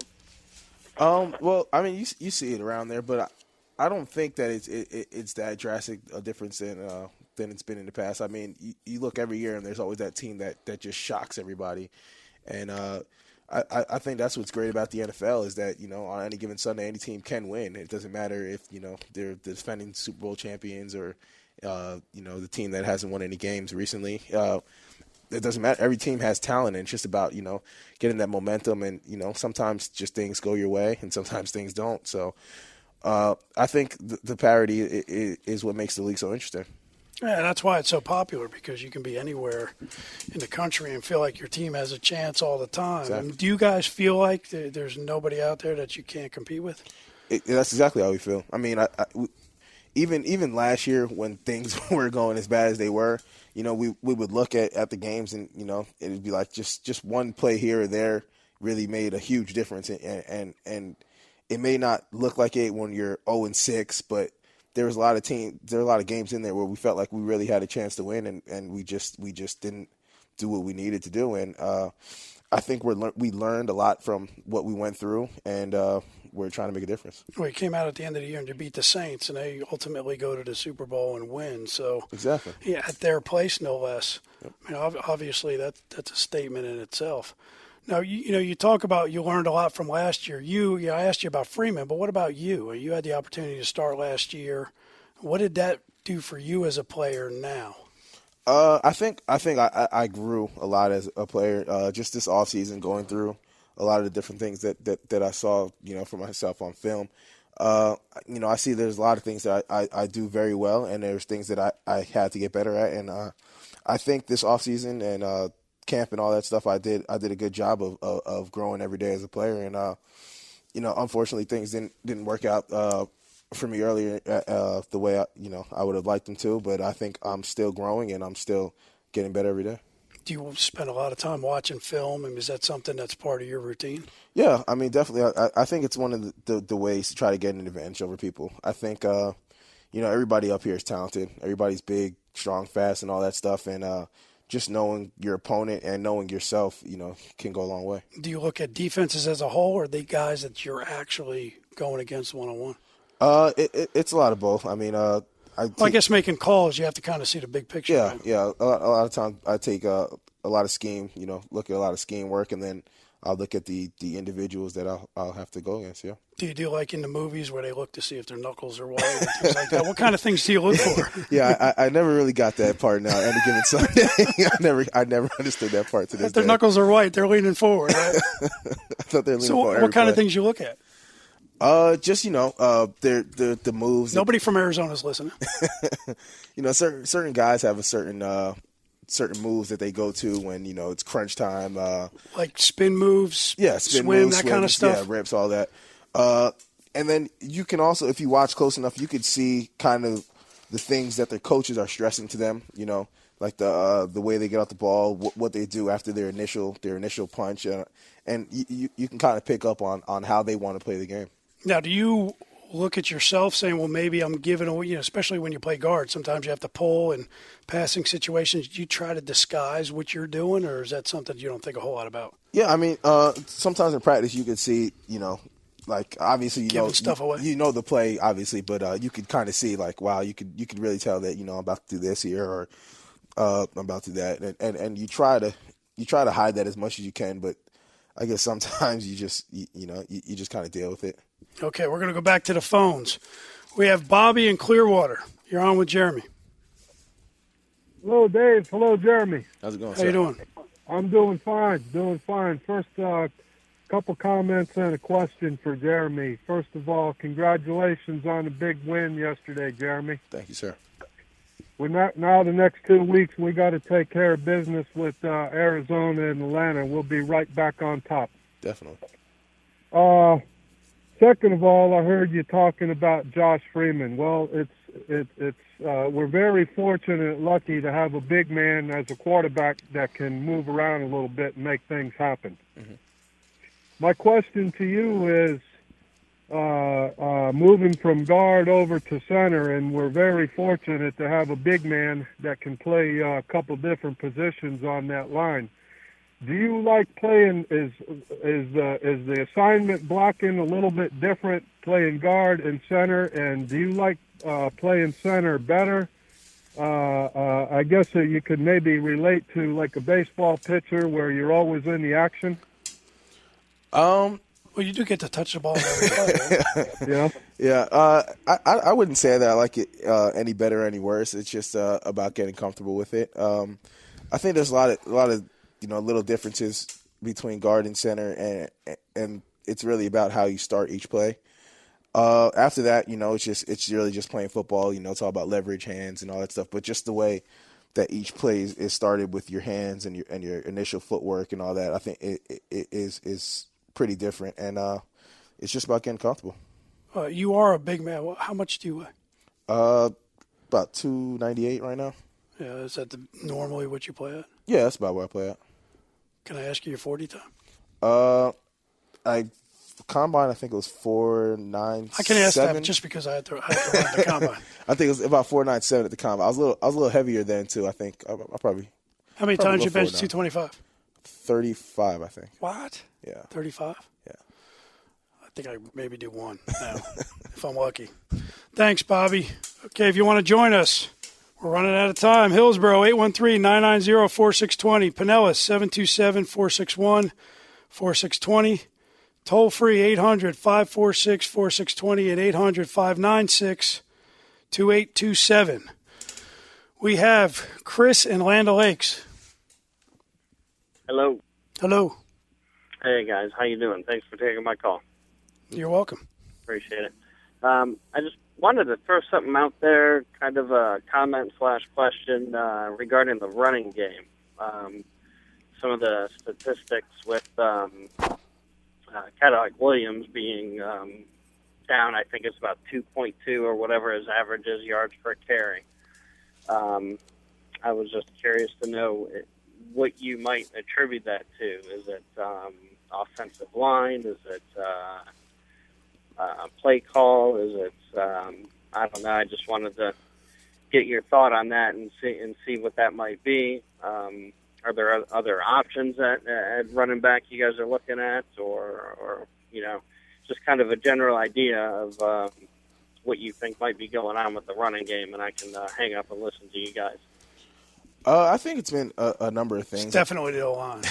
S4: Um. Well, I mean, you you see it around there, but I, I don't think that it's it, it's that drastic a difference in uh, than it's been in the past. I mean, you, you look every year, and there's always that team that, that just shocks everybody. And uh, I, I think that's what's great about the N F L is that, you know, on any given Sunday, any team can win. It doesn't matter if, you know, they're the defending Super Bowl champions or, uh, you know, the team that hasn't won any games recently. Uh, it doesn't matter. Every team has talent, and it's just about, you know, getting that momentum. And, you know, sometimes just things go your way, and sometimes things don't. So uh, I think the, the parity is, is what makes the league so interesting.
S3: Yeah, and that's why it's so popular, because you can be anywhere in the country and feel like your team has a chance all the time.
S4: Exactly.
S3: And do you guys feel like there's nobody out there that you can't compete with?
S4: It, that's exactly how we feel. I mean, I, I, we, even even last year when things were going as bad as they were, you know, we, we would look at, at the games and, you know, it would be like just, just one play here or there really made a huge difference. And, and, and it may not look like it when you're oh and six, but there was a lot of team, there were a lot of games in there where we felt like we really had a chance to win, and, and we just we just didn't do what we needed to do. And uh, I think we're we learned a lot from what we went through, and uh, we're trying to make a difference.
S3: Well, you came out at the end of the year and you beat the Saints, and they ultimately go to the Super Bowl and win. So
S4: exactly,
S3: yeah, at their place, no less.
S4: Yep.
S3: I mean, obviously that that's a statement in itself. Now, you, you know, you talk about you learned a lot from last year. You, you know, I asked you about Freeman, but what about you? You had the opportunity to start last year. What did that do for you as a player now?
S4: Uh, I think I think I, I grew a lot as a player. Uh, just this offseason, going through a lot of the different things that, that, that I saw, you know, for myself on film. Uh, you know, I see there's a lot of things that I, I, I do very well, and there's things that I, I had to get better at. And uh, I think this offseason and uh, camp and all that stuff, I did I did a good job of, of, of growing every day as a player. And, uh, you know, unfortunately things didn't didn't work out uh, for me earlier uh, the way, I, you know, I would have liked them to. But I think I'm still growing and I'm still getting better every day.
S3: Do you spend a lot of time watching film, and is that something that's part of your routine?
S4: Yeah, I mean, definitely. I, I think it's one of the, the, the ways to try to get an advantage over people. I think, uh, you know, everybody up here is talented. Everybody's big, strong, fast, and all that stuff. And uh, just knowing your opponent and knowing yourself, you know, can go a long way.
S3: Do you look at defenses as a whole, or are they guys that you're actually going against one-on-one?
S4: Uh, it, it, it's a lot of both. I mean, uh, I,
S3: well, I guess making calls, you have to kind of see the big picture.
S4: Yeah,
S3: right?
S4: yeah. A lot, a lot of times I take uh, a lot of scheme, you know, look at a lot of scheme work, and then I'll look at the, the individuals that I'll, I'll have to go against, yeah.
S3: Do you do like in the movies where they look to see if their knuckles are white and things like that? What kind of things do you look for?
S4: Yeah, I, I never really got that part now. Any given Sunday, I never I never understood that part to this
S3: If their
S4: day.
S3: knuckles are white, they're leaning forward, right?
S4: I thought they were leaning
S3: So
S4: forward
S3: what, what kind of
S4: play.
S3: things you look at?
S4: Uh, just, you know, uh, the the the moves.
S3: Nobody from Arizona's listening.
S4: You know, certain certain guys have a certain uh, certain moves that they go to when, you know, it's crunch time. Uh,
S3: Like spin moves,
S4: yeah, spin
S3: swim,
S4: moves,
S3: that kind of
S4: swims,
S3: stuff.
S4: Yeah, rips, all that. Uh, and then you can also, if you watch close enough, you could see kind of the things that their coaches are stressing to them. You know, like the uh, the way they get out the ball, what, what they do after their initial their initial punch, uh, and you, you you can kind of pick up on on how they want to play the game.
S3: Now, do you look at yourself saying, well, maybe I'm giving away, you know, especially when you play guard, sometimes you have to pull in passing situations. Do you try to disguise what you're doing, or is that something you don't think a whole lot about?
S4: Yeah, I mean, uh, sometimes in practice you could see, you know, like obviously you
S3: Giving
S4: know
S3: stuff
S4: you,
S3: away.
S4: you know the play obviously, but uh, you could kind of see like, wow, you could you could really tell that, you know, I'm about to do this here, or uh, I'm about to do that, and, and and you try to you try to hide that as much as you can, but I guess sometimes you just you, you know you, you just kind of deal with it.
S3: Okay, we're going to go back to the phones. We have Bobby in Clearwater. You're on with Jeremy.
S11: Hello, Dave. Hello, Jeremy.
S4: How's it going,
S3: How
S4: sir?
S3: you doing?
S11: I'm doing fine. Doing fine. First, a uh, couple comments and a question for Jeremy. First of all, congratulations on the big win yesterday, Jeremy.
S4: Thank you, sir.
S11: We're not, now the next two weeks, we got to take care of business with uh, Arizona and Atlanta. We'll be right back on top.
S4: Definitely.
S11: Uh, second of all, I heard you talking about Josh Freeman. Well, it's it, it's uh, we're very fortunate and lucky to have a big man as a quarterback that can move around a little bit and make things happen.
S4: Mm-hmm.
S11: My question to you is, uh, uh, moving from guard over to center, and we're very fortunate to have a big man that can play uh, a couple different positions on that line. Do you like playing, is is the is the assignment blocking a little bit different, playing guard and center, and do you like uh, playing center better? Uh, uh, I guess that you could maybe relate to like a baseball pitcher where you're always in the action.
S4: Um,
S3: well, you do get to touch the ball every play, right?
S11: Yeah.
S4: Yeah, uh, I I wouldn't say that I like it uh, any better or any worse. It's just uh, about getting comfortable with it. Um, I think there's a lot of a lot of you know little differences between guard and center, and and it's really about how you start each play. Uh, after that, you know, it's just it's really just playing football. You know, it's all about leverage, hands, and all that stuff. But just the way that each play is, is started with your hands and your and your initial footwork and all that, I think it, it, it is is pretty different, and uh, it's just about getting comfortable.
S3: Uh, you are a big man. Well, how much do you weigh?
S4: Uh, about two ninety-eight right now.
S3: Yeah, is that the, normally what you play at?
S4: Yeah, that's about where I play at.
S3: Can I ask you your forty time?
S4: Uh, I combine. I think it was four nine.
S3: I can ask
S4: seven.
S3: that just because I had to, I had to run the combine.
S4: I think it was about four nine seven at the combine. I was a little, I was a little heavier then too. I think I, I probably.
S3: How many
S4: probably
S3: times you
S4: go
S3: benched
S4: four
S3: two
S4: now.
S3: twenty-five?
S4: Thirty-five, I think.
S3: What?
S4: Yeah.
S3: thirty-five?
S4: Yeah.
S3: I think I maybe do one now, if I'm lucky. Thanks, Bobby. Okay, if you want to join us, we're running out of time. Hillsborough, eight one three, nine nine zero, four six two zero. Pinellas, seven two seven, four six one, four six two zero. Toll free, eight hundred, five four six, four six two zero and eight hundred, five nine six, two eight two seven. We have Chris in Land O'Lakes.
S12: Hello.
S3: Hello.
S12: Hey, guys. How you doing? Thanks for taking my call.
S3: You're welcome.
S12: Appreciate it. Um, I just wanted to throw something out there, kind of a comment slash question uh, regarding the running game. Um, some of the statistics with um, uh, Cadillac Williams being um, down, I think it's about two point two or whatever his average is yards per carry. Um, I was just curious to know what you might attribute that to. Is it um, offensive line? Is it uh, uh, play call? Is it, um, I don't know. I just wanted to get your thought on that and see and see what that might be. Um, are there other options at, at running back you guys are looking at, or, or you know, just kind of a general idea of um, what you think might be going on with the running game, and I can uh, hang up and listen to you guys.
S4: Uh, I think it's been a, a number of things.
S3: It's definitely the O-line.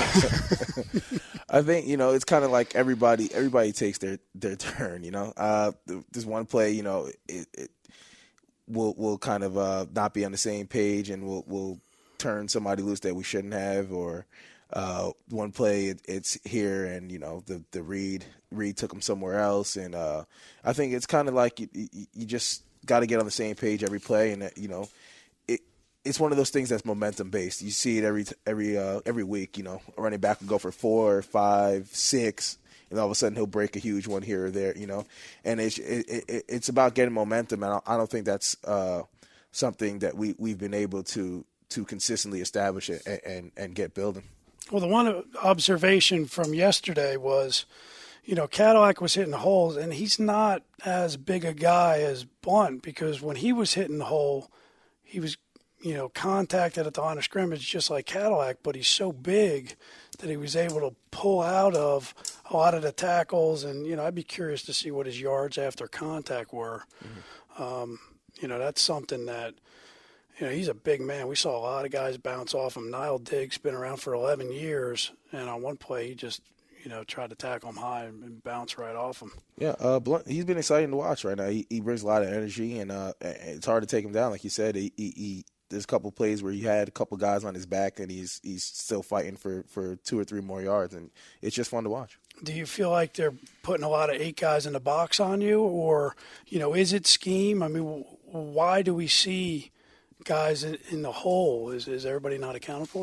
S4: I think, you know, it's kind of like everybody everybody takes their, their turn, you know. Uh, there's one play, you know, it, it will will kind of uh, not be on the same page, and we'll, we'll turn somebody loose that we shouldn't have, or uh, one play it, it's here and, you know, the, the read, read took them somewhere else. And uh, I think it's kind of like you, you, you just got to get on the same page every play, and, you know, it's one of those things that's momentum based. You see it every every uh, every week. You know, a running back will go for four, five, six, and all of a sudden he'll break a huge one here or there. You know, and it's it, it, it's about getting momentum, and I don't think that's uh, something that we we've been able to to consistently establish it and, and and get building.
S3: Well, the one observation from yesterday was, you know, Cadillac was hitting the holes, and he's not as big a guy as Blunt, because when he was hitting the hole, he was, you know, contacted at the line of scrimmage just like Cadillac, but he's so big that he was able to pull out of a lot of the tackles. And, you know, I'd be curious to see what his yards after contact were. Mm-hmm. Um, you know, that's something that, you know, he's a big man. We saw a lot of guys bounce off him. Niall Diggs been around for eleven years, and on one play he just, you know, tried to tackle him high and bounce right off him.
S4: Yeah, uh, Blunt, he's been exciting to watch right now. He, he brings a lot of energy, and uh, it's hard to take him down. Like you said, he, he, he there's a couple plays where he had a couple guys on his back, and he's he's still fighting for, for two or three more yards, and it's just fun to watch.
S3: Do you feel like they're putting a lot of eight guys in the box on you, or, you know, is it scheme? I mean, why do we see guys in, in the hole? Is is everybody not accounted for?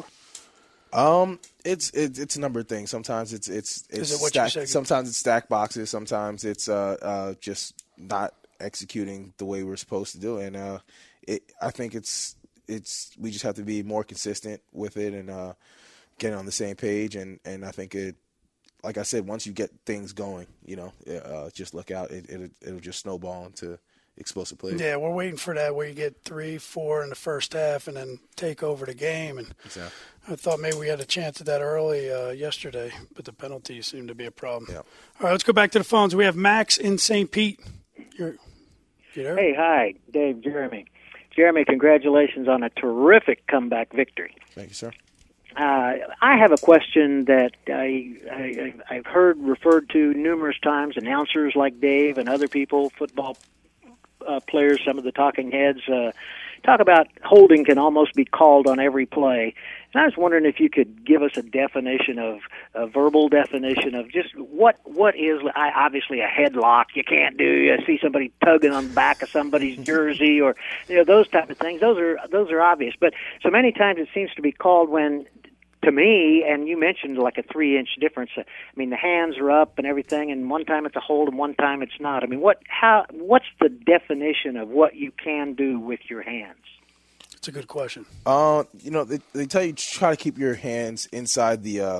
S4: Um, it's it, it's a number of things. Sometimes it's it's it's
S3: is it what
S4: stack,
S3: you said?
S4: Sometimes it's stack boxes. Sometimes it's uh uh just not executing the way we're supposed to do, and uh, it I think it's. It's we just have to be more consistent with it and uh, get on the same page. And, and I think it, like I said, once you get things going, you know, uh, just look out. It, it, it'll just snowball into explosive plays.
S3: Yeah, we're waiting for that where you get three, four in the first half and then take over the game. And
S4: exactly.
S3: I thought maybe we had a chance at that early uh, yesterday, but the penalties seem to be a problem.
S4: Yeah.
S3: All right, let's go back to the phones. We have Max in Saint Pete. You're, you there?
S13: Hey, hi, Dave, Jeremy. Jeremy, congratulations on a terrific comeback victory.
S4: Thank you, sir.
S13: Uh, I have a question that I, I, I've heard referred to numerous times. Announcers like Dave and other people, football uh, players, some of the talking heads, uh, talk about holding can almost be called on every play. And I was wondering if you could give us a definition of a verbal definition of just what what is I, obviously a headlock you can't do. You see somebody tugging on the back of somebody's jersey, or you know those type of things. Those are those are obvious. But so many times it seems to be called when, to me, and you mentioned like a three-inch difference. I mean, the hands are up and everything, and one time it's a hold and one time it's not. I mean, what how what's the definition of what you can do with your hands?
S3: That's a good question.
S4: Uh, you know, they, they tell you to try to keep your hands inside the, uh,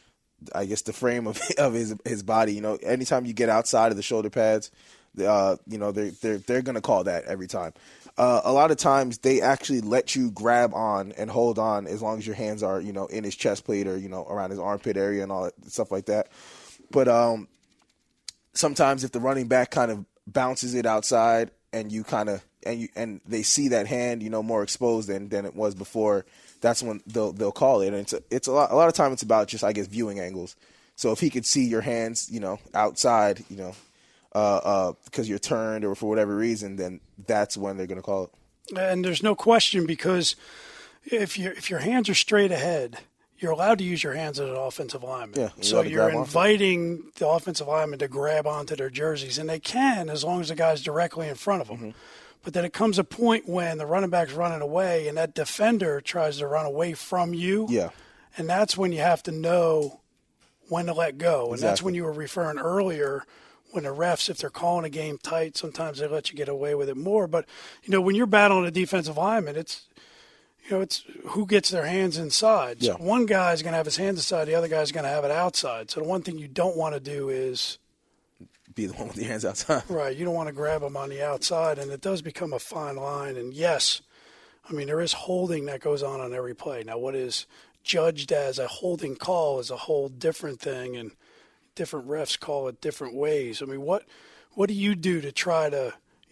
S4: I guess, the frame of of his his body. You know, anytime you get outside of the shoulder pads, uh, you know, they're they're they're gonna call that every time. Uh, a lot of times they actually let you grab on and hold on as long as your hands are, you know, in his chest plate or, you know, around his armpit area and all that stuff like that. But um, sometimes if the running back kind of bounces it outside and you kind of and you and they see that hand, you know, more exposed than, than it was before, that's when they'll they'll call it. And it's a, it's a lot a lot of time it's about just, I guess, viewing angles. So if he could see your hands, you know, outside, you know, uh, uh, because you're turned or for whatever reason, then that's when they're going to call it.
S3: And there's no question, because if you if your hands are straight ahead, you're allowed to use your hands as an offensive lineman.
S4: Yeah,
S3: so you're inviting the offensive lineman to grab onto their jerseys, and they can as long as the guy's directly in front of them. Mm-hmm. But then it comes a point when the running back's running away and that defender tries to run away from you.
S4: Yeah.
S3: And that's when you have to know when to let go. And
S4: Exactly.
S3: that's when you were referring earlier when the refs, if they're calling a game tight, sometimes they let you get away with it more. But, you know, when you're battling a defensive lineman, it's, you know, it's who gets their hands inside. So
S4: Yeah.
S3: one guy's going to have his hands inside, the other guy's going to have it outside. So the one thing you don't want to do is
S4: be the one with your hands outside.
S3: Right. You don't want to grab them on the outside, and it does become a fine line. And, yes, I mean, there is holding that goes on on every play. Now, what is judged as a holding call is a whole different thing, and different refs call it different ways. I mean, what what do you do to try to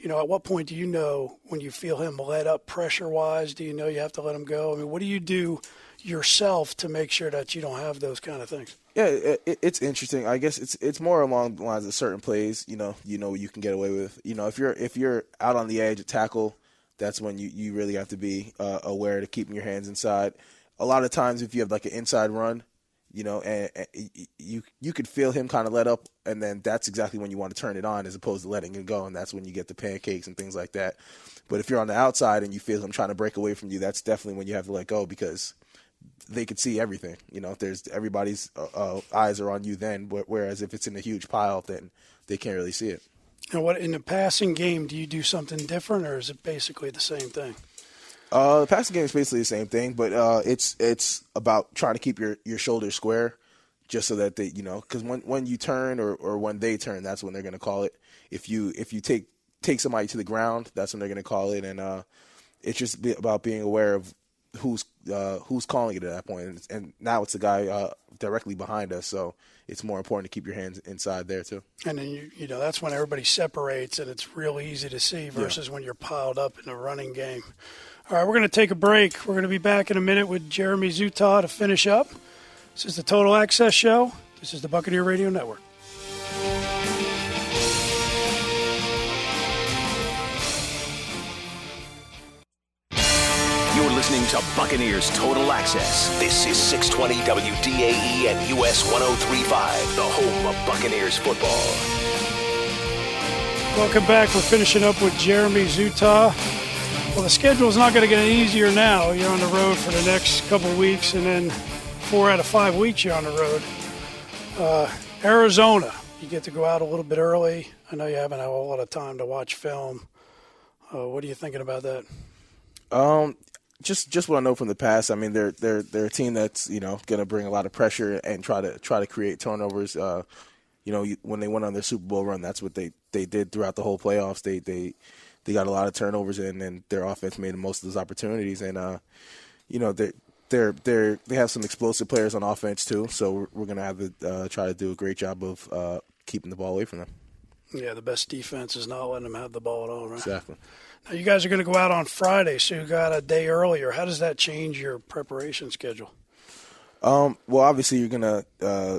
S3: you know, at what point do you know when you feel him let up pressure-wise? Do you know you have to let him go? I mean, what do you do yourself to make sure that you don't have those kind of things?
S4: Yeah, it, it's interesting. I guess it's it's more along the lines of certain plays. You know, you know you can get away with. You know, if you're if you're out on the edge of tackle, that's when you, you really have to be uh, aware to keeping your hands inside. A lot of times, if you have like an inside run, you know, and, and you you could feel him kind of let up, and then that's exactly when you want to turn it on as opposed to letting it go, and that's when you get the pancakes and things like that. But if you're on the outside and you feel him trying to break away from you, that's definitely when you have to let go because they could see everything. You know, there's everybody's uh, uh, eyes are on you then, whereas if it's in a huge pile, then they can't really see it.
S3: And what in the passing game, do you do something different, or is it basically the same thing?
S4: Uh, the passing game is basically the same thing, but uh, it's it's about trying to keep your, your shoulders square, just so that they, you know, because when when you turn or, or when they turn, that's when they're going to call it. If you if you take take somebody to the ground, that's when they're going to call it, and uh, it's just be about being aware of who's uh, who's calling it at that point. And, and now it's the guy uh, directly behind us, so it's more important to keep your hands inside there too.
S3: And then you you know that's when everybody separates, and it's real easy to see versus yeah. when you're piled up in a running game. All right, we're going to take a break. We're going to be back in a minute with Jeremy Zutaw to finish up. This is the Total Access Show. This is the Buccaneer Radio Network.
S1: You're listening to Buccaneers Total Access. This is six twenty W D A E and U S one oh three point five, the home of Buccaneers football.
S3: Welcome back. We're finishing up with Jeremy Zutaw. Well, the schedule is not going to get any easier now. You're on the road for the next couple of weeks, and then four out of five weeks you're on the road. Uh, Arizona, you get to go out a little bit early. I know you haven't had a whole lot of time to watch film. Uh, what are you thinking about that?
S4: Um, just just what I know from the past. I mean, they're they're they're a team that's you know going to bring a lot of pressure and try to try to create turnovers. Uh, you know, when they went on their Super Bowl run, that's what they, they did throughout the whole playoffs. They they. They got a lot of turnovers in, and their offense made the most of those opportunities. And uh, you know, they they're they they have some explosive players on offense too. So we're, we're going to have to uh, try to do a great job of uh, keeping the ball away from them.
S3: Yeah, the best defense is not letting them have the ball at all, right?
S4: Exactly.
S3: Now you guys are going to go out on Friday, so you got a day earlier. How does that change your preparation schedule?
S4: Um, well, obviously you're going to uh,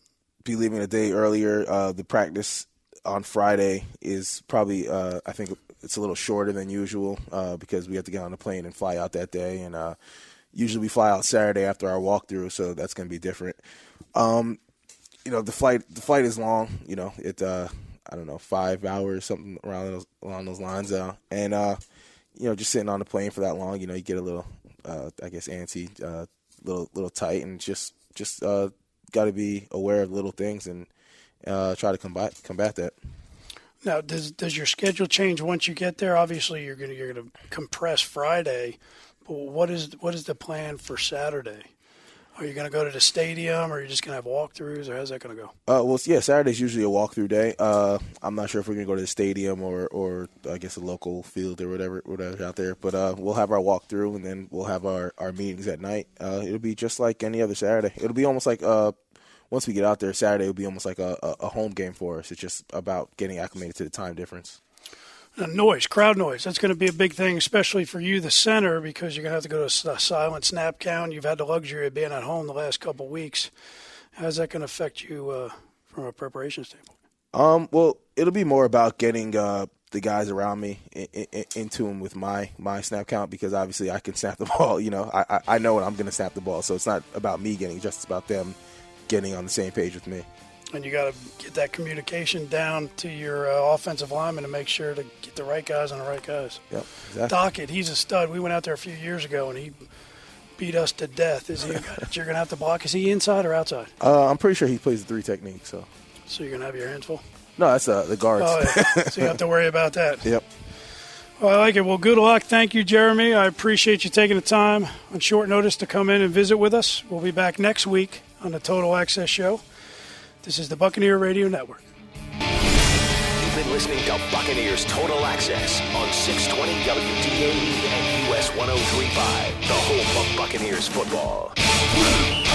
S4: be leaving a day earlier. Uh, the practice on Friday is probably, uh, I think. It's a little shorter than usual uh, because we have to get on a plane and fly out that day. And uh, usually we fly out Saturday after our walkthrough, so that's going to be different. Um, you know, the flight the flight is long. You know, it uh, I don't know five hours something around those, along those lines. Uh, and uh, you know, just sitting on the plane for that long, you know, you get a little, uh, I guess, antsy, uh, little little tight, and just just uh, got to be aware of little things and uh, try to combat combat that.
S3: Now, does does your schedule change once you get there? Obviously, you're gonna you're gonna compress Friday, but what is what is the plan for Saturday? Are you gonna go to the stadium, or are you just gonna have walkthroughs, or how's that gonna go?
S4: Uh, well, yeah, Saturday's usually a walkthrough day. Uh, I'm not sure if we're gonna go to the stadium or, or I guess a local field or whatever whatever's out there, but uh, we'll have our walkthrough and then we'll have our, our meetings at night. Uh, it'll be just like any other Saturday. It'll be almost like uh. Once we get out there, Saturday will be almost like a, a home game for us. It's just about getting acclimated to the time difference.
S3: Now, noise, crowd noise, that's going to be a big thing, especially for you, the center, because you're going to have to go to a silent snap count. You've had the luxury of being at home the last couple of weeks. How's that going to affect you uh, from a preparation standpoint?
S4: Um, well, it'll be more about getting uh, the guys around me in, in, in tune with my, my snap count because obviously I can snap the ball. You know, I, I, I know when I'm going to snap the ball, so it's not about me getting, just about them getting on the same page with me.
S3: And you got to get that communication down to your uh, offensive lineman to make sure to get the right guys on the right guys.
S4: Yep, exactly.
S3: Dockett, he's a stud. We went out there a few years ago, and he beat us to death. Is he a guy that you're going to have to block? Is he inside or outside?
S4: Uh, I'm pretty sure he plays the three technique. So
S3: So you're going to have your hands full?
S4: No, that's uh, the guards.
S3: Oh, yeah. So you don't have to worry about that.
S4: Yep.
S3: Well, I like it. Well, good luck. Thank you, Jeremy. I appreciate you taking the time on short notice to come in and visit with us. We'll be back next week on the Total Access Show. This is the Buccaneer Radio Network.
S1: You've been listening to Buccaneers Total Access on six twenty W D A E and U S one oh three point five, the home of Buccaneers football.